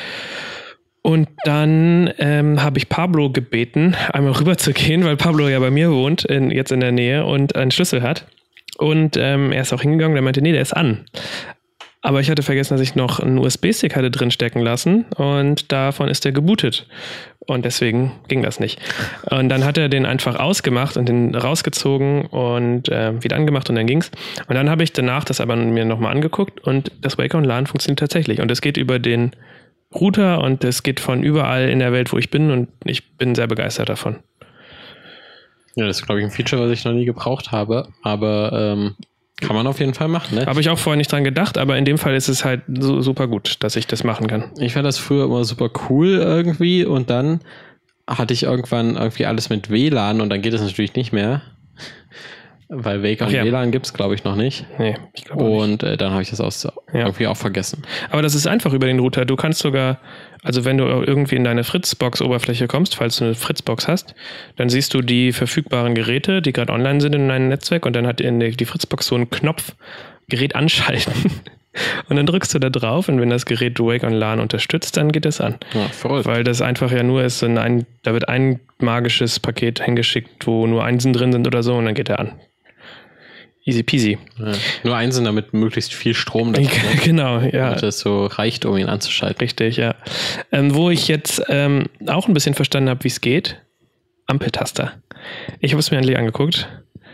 Und dann ähm, habe ich Pablo gebeten, einmal rüber zu gehen, weil Pablo ja bei mir wohnt, in, jetzt in der Nähe und einen Schlüssel hat. Und ähm, er ist auch hingegangen, der meinte, nee, der ist an. Aber ich hatte vergessen, dass ich noch einen U S B-Stick hatte drin stecken lassen und davon ist der gebootet. Und deswegen ging das nicht. Und dann hat er den einfach ausgemacht und den rausgezogen und äh, wieder angemacht und dann ging's. Und dann habe ich danach das aber mir nochmal angeguckt und das Wake on LAN funktioniert tatsächlich. Und es geht über den Router und es geht von überall in der Welt, wo ich bin und ich bin sehr begeistert davon.
Ja, das ist, glaube ich, ein Feature, was ich noch nie gebraucht habe, aber ähm, Kann man auf jeden Fall machen, ne?
Habe ich auch vorher nicht dran gedacht, aber in dem Fall ist es halt so, super gut, dass ich das machen kann.
Ich fand das früher immer super cool irgendwie und dann hatte ich irgendwann irgendwie alles mit W L A N und dann geht es natürlich nicht mehr. Weil Wake und ja. W L A N gibt es, glaube ich, noch nicht.
Nee, ich glaube nicht.
Und äh, dann habe ich das auch so ja. irgendwie auch vergessen.
Aber das ist einfach über den Router. Du kannst sogar, also wenn du irgendwie in deine Fritzbox-Oberfläche kommst, falls du eine Fritzbox hast, dann siehst du die verfügbaren Geräte, die gerade online sind in deinem Netzwerk und dann hat in die Fritzbox so einen Knopf, Gerät anschalten. Und dann drückst du da drauf und wenn das Gerät Wake on L A N unterstützt, dann geht es an.
Ja, verrückt. Weil
das einfach ja nur ist, ein, da wird ein magisches Paket hingeschickt, wo nur Einsen drin sind oder so und dann geht er an. Easy peasy.
Ja. Nur Einsen, damit möglichst viel Strom da
ist. Genau, ja.
Damit es so reicht, um ihn anzuschalten.
Richtig, ja. Ähm, wo ich jetzt ähm, auch ein bisschen verstanden habe, wie es geht, Ampeltaster. Ich habe es mir endlich angeguckt.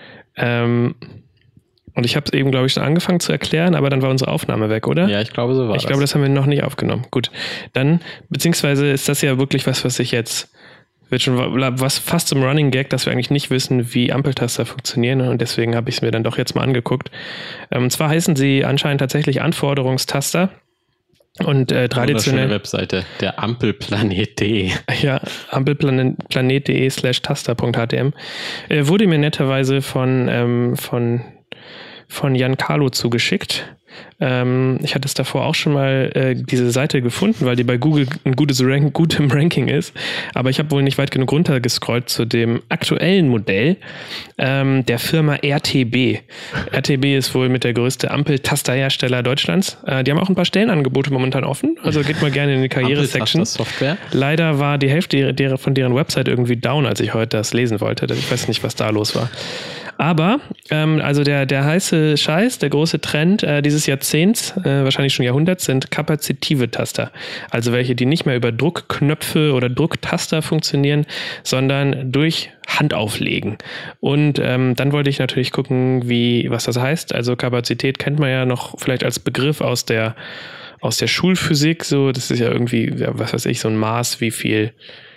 Ähm, und ich habe es eben, glaube ich, schon angefangen zu erklären, aber dann war unsere Aufnahme weg, oder?
Ja, ich glaube, so war
ich
das.
Ich glaube, das haben wir noch nicht aufgenommen. Gut, dann, beziehungsweise ist das ja wirklich was, was ich jetzt wird schon was fast zum Running Gag, dass wir eigentlich nicht wissen, wie Ampeltaster funktionieren und deswegen habe ich es mir dann doch jetzt mal angeguckt. Ähm, und zwar heißen sie anscheinend tatsächlich Anforderungstaster und äh, traditionell...
Wunderschöne Webseite, der Ampelplanet.de.
Ja, ampelplanet.de slash taster.htm äh, wurde mir netterweise von, ähm, von, von Jan Carlo zugeschickt. Ähm, ich hatte es davor auch schon mal äh, diese Seite gefunden, weil die bei Google ein gutes Rank, gut im Ranking ist. Aber ich habe wohl nicht weit genug runtergescrollt zu dem aktuellen Modell ähm, der Firma R T B. R T B ist wohl mit der größte Ampeltasterhersteller Deutschlands. Äh, die haben auch ein paar Stellenangebote momentan offen. Also geht mal gerne in die Karriere-Section. Leider war die Hälfte der, von deren Website irgendwie down, als ich heute das lesen wollte. Ich weiß nicht, was da los war. Aber, ähm, also der, der heiße Scheiß, der große Trend äh, dieses Jahrzehnts, äh, wahrscheinlich schon Jahrhunderts, sind kapazitive Taster. Also welche, die nicht mehr über Druckknöpfe oder Drucktaster funktionieren, sondern durch Handauflegen. Und ähm, dann wollte ich natürlich gucken, wie, was das heißt. Also Kapazität kennt man ja noch vielleicht als Begriff aus der, aus der Schulphysik. So, das ist ja irgendwie, ja, was weiß ich, so ein Maß, wie viel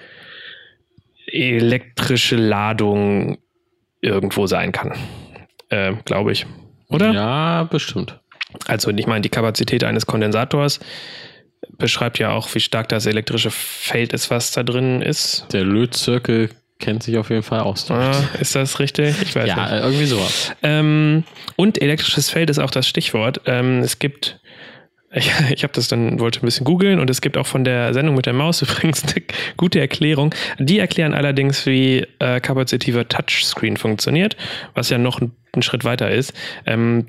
elektrische Ladung irgendwo sein kann. Äh, glaube ich. Oder?
Ja, bestimmt.
Also ich meine, die Kapazität eines Kondensators beschreibt ja auch, wie stark das elektrische Feld ist, was da drin ist.
Der Lötzirkel kennt sich auf jeden Fall aus.
Ah, ist das richtig? Ich weiß
ja,
nicht.
Ja, irgendwie sowas.
Ähm, und elektrisches Feld ist auch das Stichwort. Ähm, es gibt Ich, ich habe das dann, wollte ein bisschen googeln und es gibt auch von der Sendung mit der Maus übrigens eine gute Erklärung. Die erklären allerdings, wie äh, kapazitiver Touchscreen funktioniert, was ja noch ein, ein Schritt weiter ist. Ähm,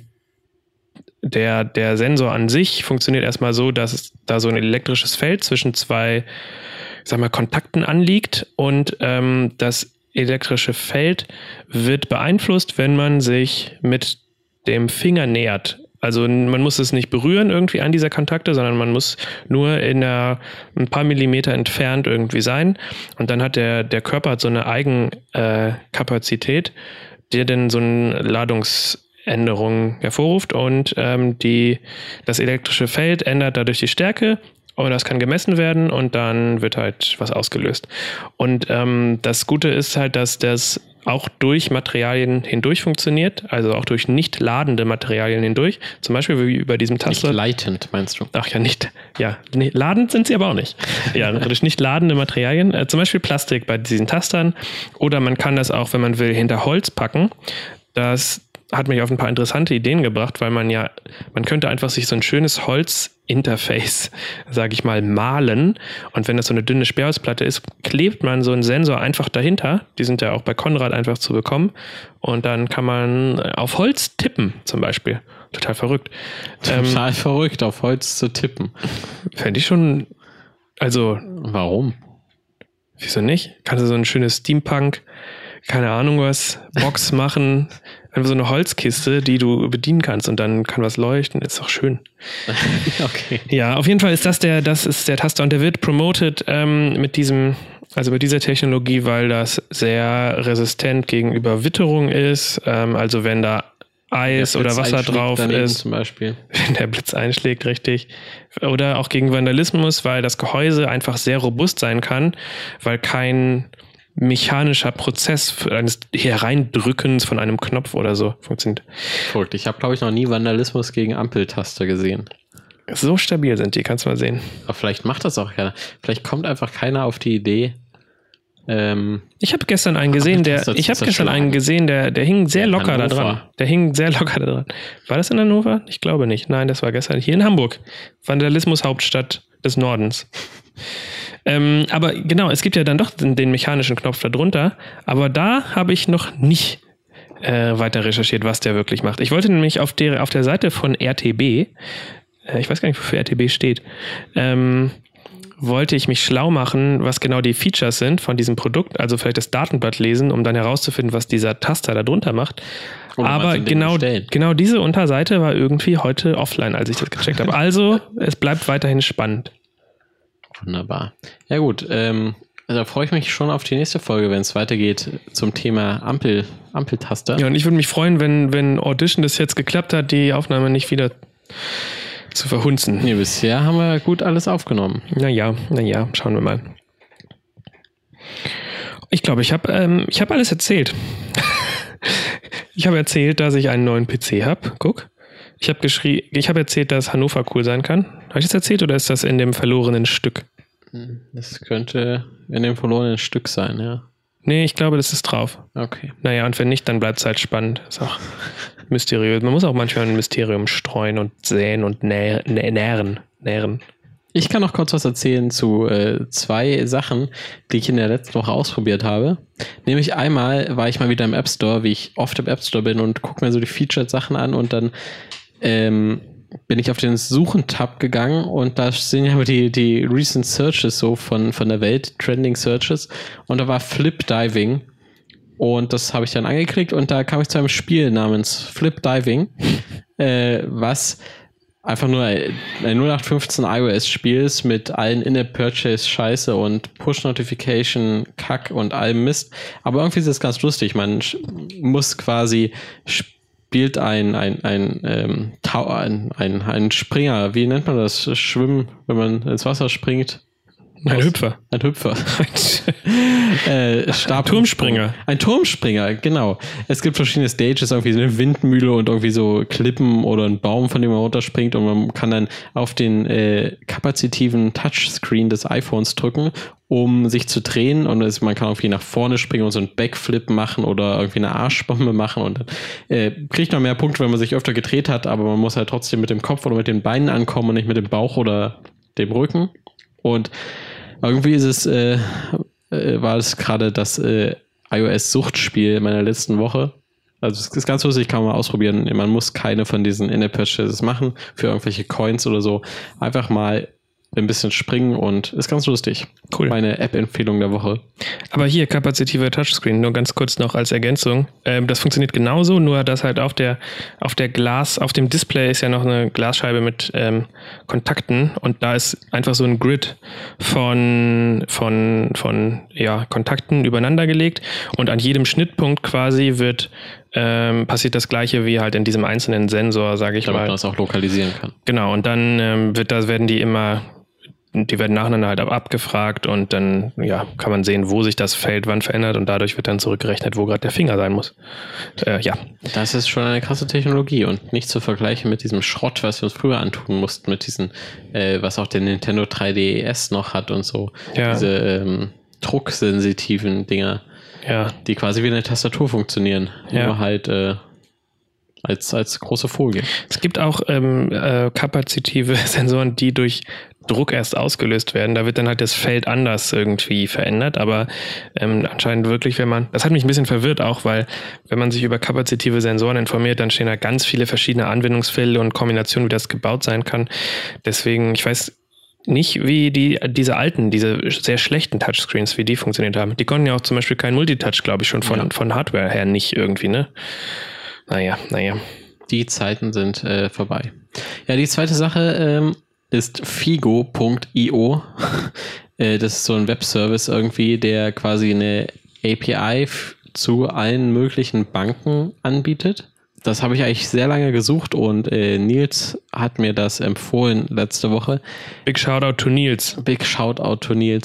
der, der Sensor an sich funktioniert erstmal so, dass es da so ein elektrisches Feld zwischen zwei, ich sag mal, Kontakten anliegt und ähm, das elektrische Feld wird beeinflusst, wenn man sich mit dem Finger nähert. Also man muss es nicht berühren irgendwie an dieser Kontakte, sondern man muss nur in der, ein paar Millimeter entfernt irgendwie sein. Und dann hat der, der Körper hat so eine Eigenkapazität, äh, die dann so eine Ladungsänderung hervorruft. Und ähm, die, das elektrische Feld ändert dadurch die Stärke. Und das kann gemessen werden und dann wird halt was ausgelöst. Und ähm, das Gute ist halt, dass das auch durch Materialien hindurch funktioniert, also auch durch nicht ladende Materialien hindurch. Zum Beispiel wie über diesem Taster.
Nicht leitend, meinst du?
Ach ja, nicht. Ja, nee, ladend sind sie aber auch nicht. Ja, durch nicht ladende Materialien, äh, zum Beispiel Plastik bei diesen Tastern. Oder man kann das auch, wenn man will, hinter Holz packen. Das hat mich auf ein paar interessante Ideen gebracht, weil man ja, man könnte einfach sich so ein schönes Holzinterface, sage ich mal, malen. Und wenn das so eine dünne Sperrholzplatte ist, klebt man so einen Sensor einfach dahinter. Die sind ja auch bei Konrad einfach zu bekommen. Und dann kann man auf Holz tippen, zum Beispiel. Total verrückt.
Total ähm, verrückt, auf Holz zu tippen.
Fände ich schon, also...
Warum?
Wieso nicht? Kannst du so ein schönes Steampunk, keine Ahnung was, Box machen... Einfach so eine Holzkiste, die du bedienen kannst und dann kann was leuchten. Ist doch schön.
Okay.
Ja, auf jeden Fall ist das der, das ist der Taster und der wird promoted ähm, mit diesem, also mit dieser Technologie, weil das sehr resistent gegenüber Witterung ist. Ähm, also wenn da Eis oder Wasser drauf ist,
zum Beispiel.
Wenn der Blitz einschlägt, richtig. Oder auch gegen Vandalismus, weil das Gehäuse einfach sehr robust sein kann, weil kein mechanischer Prozess eines Hereindrückens von einem Knopf oder so funktioniert.
Verrückt. Ich habe, glaube ich, noch nie Vandalismus gegen Ampeltaste gesehen.
So stabil sind die, kannst du mal sehen.
Aber vielleicht macht das auch keiner. Vielleicht kommt einfach keiner auf die Idee. Ähm,
ich habe gestern einen gesehen, der ich habe gestern einen gesehen, der der hing sehr locker da dran. Der hing sehr locker da dran. War das in Hannover? Ich glaube nicht. Nein, das war gestern hier in Hamburg. Vandalismus Hauptstadt des Nordens. ähm, aber genau, es gibt ja dann doch den, den mechanischen Knopf da drunter. Aber da habe ich noch nicht äh, weiter recherchiert, was der wirklich macht. Ich wollte nämlich auf der auf der Seite von R T B, äh, ich weiß gar nicht, wofür R T B steht, ähm, wollte ich mich schlau machen, was genau die Features sind von diesem Produkt, also vielleicht das Datenblatt lesen, um dann herauszufinden, was dieser Taster da drunter macht. Oder aber genau, genau diese Unterseite war irgendwie heute offline, als ich das gecheckt habe. Also, es bleibt weiterhin spannend.
Wunderbar. Ja gut, ähm, da freue ich mich schon auf die nächste Folge, wenn es weitergeht zum Thema Ampel, Ampeltaster.
Ja, und ich würde mich freuen, wenn, wenn Audition das jetzt geklappt hat, die Aufnahme nicht wieder zu verhunzen.
Nee, bisher haben wir gut alles aufgenommen.
Naja, naja, schauen wir mal. Ich glaube, ich habe ähm, ich hab alles erzählt. Ich habe erzählt, dass ich einen neuen P C habe. Guck. Ich habe geschrie- ich habe erzählt, dass Hannover cool sein kann. Habe ich das erzählt oder ist das in dem verlorenen Stück?
Das könnte in dem verlorenen Stück sein, ja.
Nee, ich glaube, das ist drauf.
Okay.
Naja, und wenn nicht, dann bleibt es halt spannend. Ist auch mysteriös. Man muss auch manchmal ein Mysterium streuen und säen und nä- nä- nähren. nähren.
Ich kann noch kurz was erzählen zu äh, zwei Sachen, die ich in der letzten Woche ausprobiert habe. Nämlich einmal war ich mal wieder im App Store, wie ich oft im App Store bin und gucke mir so die Featured-Sachen an und dann ähm, bin ich auf den Suchen-Tab gegangen und da sind ja die, die Recent Searches so von, von der Welt, Trending Searches, und da war Flip Diving und das habe ich dann angeklickt und da kam ich zu einem Spiel namens Flip Diving, äh, was einfach nur ein null acht fünfzehn iOS-Spiel ist mit allen In-App-Purchase-Scheiße und Push-Notification, Kack und allem Mist, aber irgendwie ist das ganz lustig, man muss quasi spielt ein, ein, ein, ähm, Tau- ein, ein, ein Springer, wie nennt man das? Schwimmen, wenn man ins Wasser springt.
Ein Aus, Hüpfer.
Ein Hüpfer. äh, Stab-
Turmspringer.
Ein Turmspringer, genau. Es gibt verschiedene Stages, irgendwie so eine Windmühle und irgendwie so Klippen oder ein Baum, von dem man runterspringt und man kann dann auf den äh, kapazitiven Touchscreen des iPhones drücken, um sich zu drehen und es, man kann irgendwie nach vorne springen und so einen Backflip machen oder irgendwie eine Arschbombe machen und dann äh, kriegt man mehr Punkte, wenn man sich öfter gedreht hat, aber man muss halt trotzdem mit dem Kopf oder mit den Beinen ankommen und nicht mit dem Bauch oder dem Rücken. Und irgendwie ist es, äh, äh, war es gerade das äh, iOS-Suchtspiel meiner letzten Woche. Also es ist ganz lustig, kann man mal ausprobieren. Man muss keine von diesen In-App-Purchases machen für irgendwelche Coins oder so. Einfach mal ein bisschen springen und ist ganz lustig.
Cool.
Meine App-Empfehlung der Woche.
Aber hier, kapazitiver Touchscreen, nur ganz kurz noch als Ergänzung. Ähm, das funktioniert genauso, nur dass halt auf der, auf der Glas, auf dem Display ist ja noch eine Glasscheibe mit ähm, Kontakten und da ist einfach so ein Grid von, von, von ja, Kontakten übereinander gelegt und an jedem Schnittpunkt quasi wird Ähm, passiert das Gleiche wie halt in diesem einzelnen Sensor, sage ich
Damit
mal.
man das auch lokalisieren kann.
Genau, und dann ähm, wird das, werden die immer, die werden nacheinander halt abgefragt und dann ja, kann man sehen, wo sich das Feld wann verändert und dadurch wird dann zurückgerechnet, wo gerade der Finger sein muss. Äh, ja.
Das ist schon eine krasse Technologie und nicht zu vergleichen mit diesem Schrott, was wir uns früher antun mussten, mit diesen, äh, was auch der Nintendo drei D S noch hat und so.
Ja.
Diese ähm, drucksensitiven Dinger.
Ja.
Die quasi wie eine Tastatur funktionieren.
Ja.
Nur halt äh, als, als große Folie.
Es gibt auch ähm, äh, kapazitive Sensoren, die durch Druck erst ausgelöst werden. Da wird dann halt das Feld anders irgendwie verändert, aber ähm, anscheinend wirklich, wenn man, das hat mich ein bisschen verwirrt auch, weil wenn man sich über kapazitive Sensoren informiert, dann stehen da ganz viele verschiedene Anwendungsfälle und Kombinationen, wie das gebaut sein kann. Deswegen, ich weiß nicht, wie die diese alten, diese sehr schlechten Touchscreens, wie die funktioniert haben. Die konnten ja auch zum Beispiel kein Multitouch, glaube ich, schon von, ja. von Hardware her nicht irgendwie, ne? Naja, naja.
Die Zeiten sind äh, vorbei. Ja, die zweite Sache ähm, ist Figo Punkt io. äh, das ist so ein Webservice irgendwie, der quasi eine A P I f- zu allen möglichen Banken anbietet. Das habe ich eigentlich sehr lange gesucht und äh, Nils hat mir das empfohlen letzte Woche.
Big Shoutout to Nils.
Big Shoutout to Nils.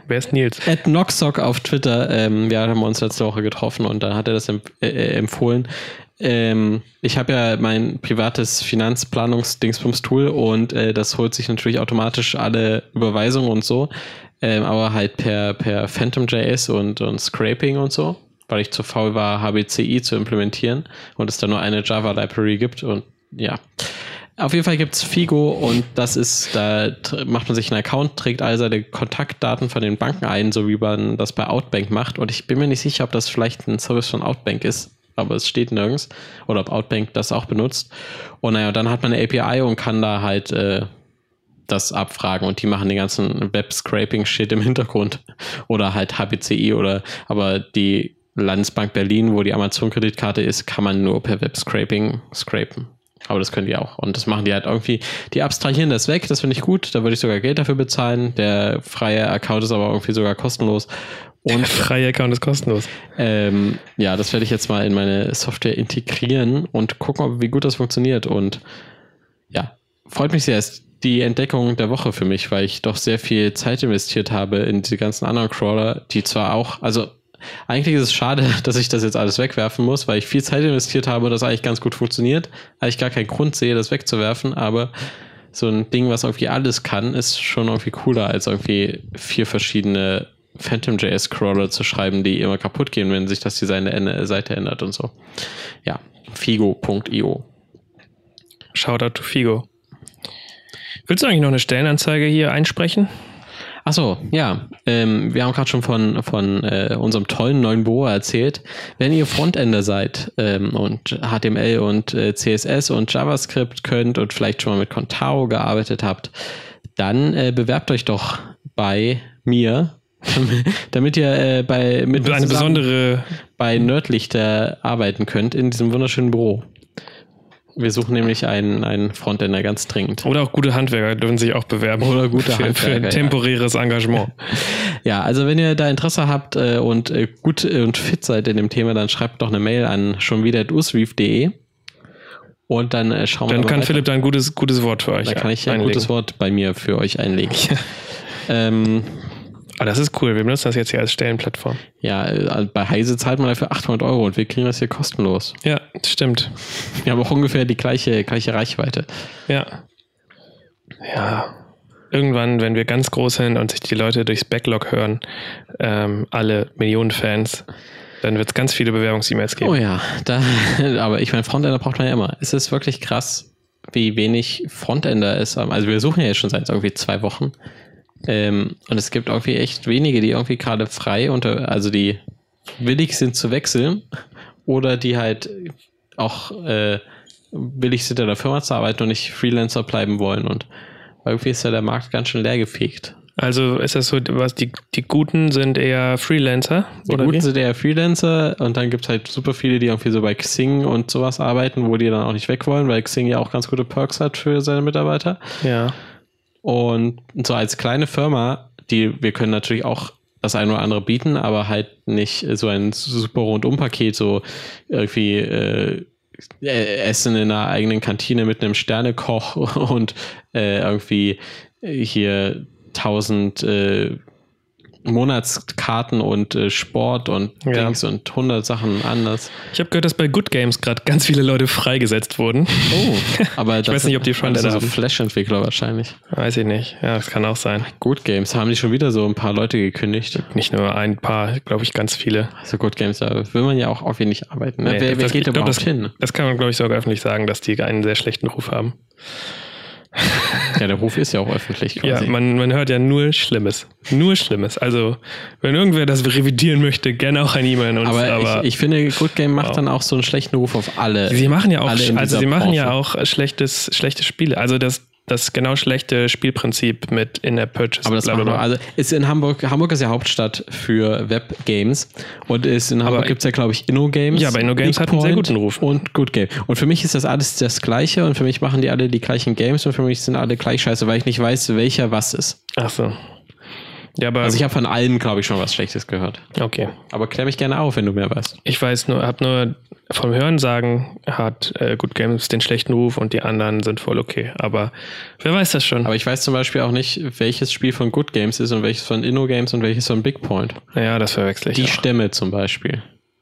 Wer ist Nils?
At Noxock auf Twitter. Ähm, wir haben uns letzte Woche getroffen und dann hat er das emp- äh, empfohlen. Ähm, ich habe ja mein privates Finanzplanungs-Dingsbums-Tool und äh, das holt sich natürlich automatisch alle Überweisungen und so, ähm, aber halt per, per Phantom.js und, und Scraping und so, weil ich zu faul war, H B C I zu implementieren und es da nur eine Java-Library gibt und ja. Auf jeden Fall gibt es Figo und das ist, da macht man sich einen Account, trägt all seine Kontaktdaten von den Banken ein, so wie man das bei Outbank macht und ich bin mir nicht sicher, ob das vielleicht ein Service von Outbank ist. Aber es steht nirgends. Oder ob Outbank das auch benutzt. Und naja, dann hat man eine A P I und kann da halt äh, das abfragen. Und die machen den ganzen Web-Scraping-Shit im Hintergrund. Oder halt H B C I oder, aber die Landesbank Berlin, wo die Amazon-Kreditkarte ist, kann man nur per Web-Scraping scrapen. Aber das können die auch. Und das machen die halt irgendwie, die abstrahieren das weg, das finde ich gut. Da würde ich sogar Geld dafür bezahlen. Der freie Account ist aber irgendwie sogar kostenlos. Und
der freie Account ist kostenlos.
Ähm, ja, das werde ich jetzt mal in meine Software integrieren und gucken, wie gut das funktioniert. Und ja, freut mich sehr. Ist die Entdeckung der Woche für mich, weil ich doch sehr viel Zeit investiert habe in diese ganzen anderen Crawler, die zwar auch, also eigentlich ist es schade, dass ich das jetzt alles wegwerfen muss, weil ich viel Zeit investiert habe und das eigentlich ganz gut funktioniert, weil ich gar keinen Grund sehe, das wegzuwerfen, aber so ein Ding, was irgendwie alles kann, ist schon irgendwie cooler, als irgendwie vier verschiedene Phantom.js-Crawler zu schreiben, die immer kaputt gehen, wenn sich das Design der Seite ändert und so. Ja, figo punkt io.
Shoutout to Figo. Willst du eigentlich noch eine Stellenanzeige hier einsprechen?
Achso, ja. Ähm, wir haben gerade schon von, von äh, unserem tollen neuen Büro erzählt. Wenn ihr Frontender seid ähm, und H T M L und äh, C S S und JavaScript könnt und vielleicht schon mal mit Contao gearbeitet habt, dann äh, bewerbt euch doch bei mir, damit ihr äh, bei mit
eine besondere
bei Nerdlichter arbeiten könnt in diesem wunderschönen Büro. Wir suchen nämlich einen, einen Frontender ganz dringend.
Oder auch gute Handwerker dürfen sich auch bewerben.
Oder gute
für,
Handwerker.
Für temporäres ja. Engagement.
Ja, also wenn ihr da Interesse habt äh, und äh, gut äh, und fit seid in dem Thema, dann schreibt doch eine Mail an schon wieder at usreef punkt de und dann äh, schauen wir
mal.
Dann
kann
weiter.
Philipp da ein gutes, gutes Wort für euch
einlegen. Da kann ich ein
einlegen.
gutes Wort bei mir für euch einlegen. ähm,
Ah, das ist cool. Wir benutzen das jetzt hier als Stellenplattform.
Ja, bei Heise zahlt man dafür achthundert Euro und wir kriegen das hier kostenlos.
Ja, das stimmt.
Wir haben auch ungefähr die gleiche, gleiche Reichweite.
Ja. Ja. Irgendwann, wenn wir ganz groß sind und sich die Leute durchs Backlog hören, ähm, alle Millionen Fans, dann wird es ganz viele Bewerbungs-E-Mails geben.
Oh ja, da, aber ich meine, Frontender braucht man ja immer. Es ist wirklich krass, wie wenig Frontender es haben. Also wir suchen ja jetzt schon seit irgendwie zwei Wochen. Ähm, und es gibt irgendwie echt wenige, die irgendwie gerade frei unter, also die willig sind zu wechseln oder die halt auch äh, willig sind, in der Firma zu arbeiten und nicht Freelancer bleiben wollen. Und irgendwie ist ja der Markt ganz schön leer gefegt.
Also ist das so, was die, die Guten sind eher Freelancer?
Die
oder
Guten
wie?
sind eher Freelancer und dann gibt es halt super viele, die irgendwie so bei Xing und sowas arbeiten, wo die dann auch nicht weg wollen, weil Xing ja auch ganz gute Perks hat für seine Mitarbeiter.
Ja.
Und so als kleine Firma, die wir können natürlich auch das eine oder andere bieten, aber halt nicht so ein super Rundum-Paket, so irgendwie äh, Essen in einer eigenen Kantine mit einem Sternekoch und äh, irgendwie hier tausend äh, Monatskarten und äh, Sport und
ja.
Dings und hundert Sachen anders.
Ich habe gehört, dass bei Good Games gerade ganz viele Leute freigesetzt wurden.
Oh, aber
ich weiß nicht, ob die Frontender
haben.
haben.
So Flash-Entwickler wahrscheinlich.
Weiß ich nicht. Ja, das kann auch sein.
Good Games, haben die schon wieder so ein paar Leute gekündigt?
Nicht nur ein paar, glaube ich, ganz viele.
Also Good Games, da will man ja auch auf ihn nicht arbeiten. Ne?
Nee,
wer wer
das,
geht da
glaub,
überhaupt
das,
hin?
Das kann man, glaube ich, sogar öffentlich sagen, dass die einen sehr schlechten Ruf haben.
Ja, der Ruf ist ja auch öffentlich quasi.
Ja, man, man hört ja nur Schlimmes. Nur Schlimmes. Also, wenn irgendwer das revidieren möchte, gerne auch ein E-Mail an uns.
Aber,
aber
ich, ich finde, Good Game macht
wow.
dann auch so einen schlechten Ruf auf alle.
Sie machen ja auch,
alle
also sie machen
Branche.
ja auch schlechtes, schlechte Spiele. Also das, das genau schlechte Spielprinzip mit In-App-Purchase.
Aber das machen wir. Also ist in Hamburg, Hamburg ist ja Hauptstadt für Web-Games und ist in Hamburg gibt es ja, glaube ich, InnoGames.
Ja, aber InnoGames hat einen sehr guten Ruf.
Und Good Game. Und für mich ist das alles das Gleiche und für mich machen die alle die gleichen Games und für mich sind alle gleich scheiße, weil ich nicht weiß, welcher was ist.
Ach so. Ja, aber
Also ich habe von allen, glaube ich, schon was Schlechtes gehört.
okay.
Aber klär mich gerne auf, wenn du mehr weißt.
Ich weiß nur, habe nur vom Hörensagen hat äh, Good Games den schlechten Ruf und die anderen sind voll okay. Aber wer weiß das schon?
Aber ich weiß zum Beispiel auch nicht, welches Spiel von Good Games ist und welches von InnoGames und welches von Big Point.
Naja, das verwechsel ich
Die
auch.
Stämme zum Beispiel.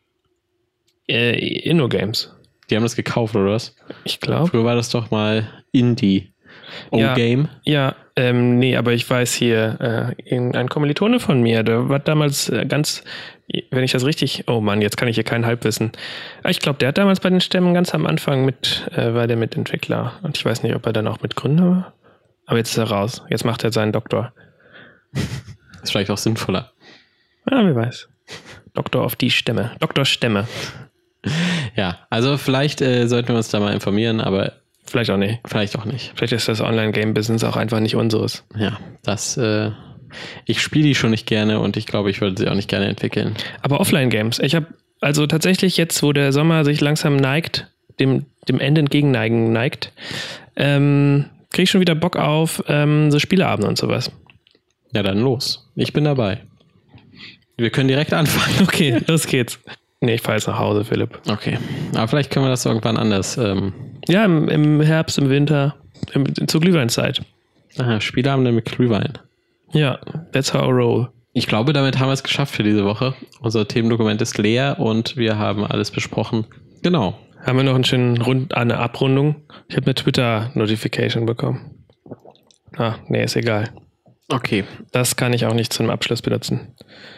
Äh, InnoGames.
Die haben das gekauft, oder was?
Ich glaube.
Früher war das doch mal Indie.
Ja.
O-Game.
Ja, ähm, nee, aber ich weiß hier, äh, ein Kommilitone von mir, der war damals äh, ganz, wenn ich das richtig, oh Mann, jetzt kann ich hier kein Halbwissen. Ich glaube, der hat damals bei den Stämmen ganz am Anfang mit, äh, war der Mitentwickler. Und ich weiß nicht, ob er dann auch Mitgründer war. Aber jetzt ist er raus. Jetzt macht er seinen Doktor.
Ist vielleicht auch sinnvoller.
Ja, wer weiß. Doktor auf die Stämme. Doktor Stämme.
Ja, also vielleicht äh, sollten wir uns da mal informieren, aber
Vielleicht auch nicht.
vielleicht auch nicht.
Vielleicht ist das Online-Game-Business auch einfach nicht unseres.
Ja, das, äh, ich spiele die schon nicht gerne und ich glaube, ich würde sie auch nicht gerne entwickeln.
Aber Offline-Games. Ich habe also tatsächlich jetzt, wo der Sommer sich langsam neigt, dem, dem Ende entgegenneigen neigt, ähm, kriege ich schon wieder Bock auf ähm, so Spieleabende und sowas.
Ja, dann los. Ich bin dabei. Wir können direkt anfangen.
Okay, los geht's. Nee, ich fahre jetzt nach Hause, Philipp.
Okay, aber vielleicht können wir das irgendwann anders. Ähm,
Ja, im, im Herbst, im Winter, im, zur Glühweinzeit.
aha, Spieleabende mit Glühwein.
Ja, that's how I roll.
Ich glaube, damit haben wir es geschafft für diese Woche. Unser Themendokument ist leer und wir haben alles besprochen. Genau.
Haben wir noch einen schönen Rund, eine Abrundung? Ich habe eine Twitter-Notification bekommen. Ah, nee, ist egal.
Okay.
Das kann ich auch nicht zum Abschluss benutzen.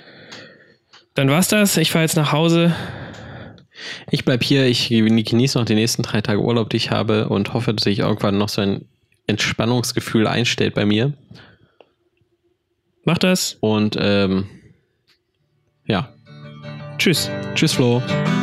Dann war's das. Ich fahre jetzt nach Hause.
Ich bleib hier, ich genieße noch die nächsten drei Tage Urlaub, die ich habe und hoffe, dass sich irgendwann noch so ein Entspannungsgefühl einstellt bei mir.
Mach das.
Und ähm, ja.
Tschüss.
Tschüss, Flo.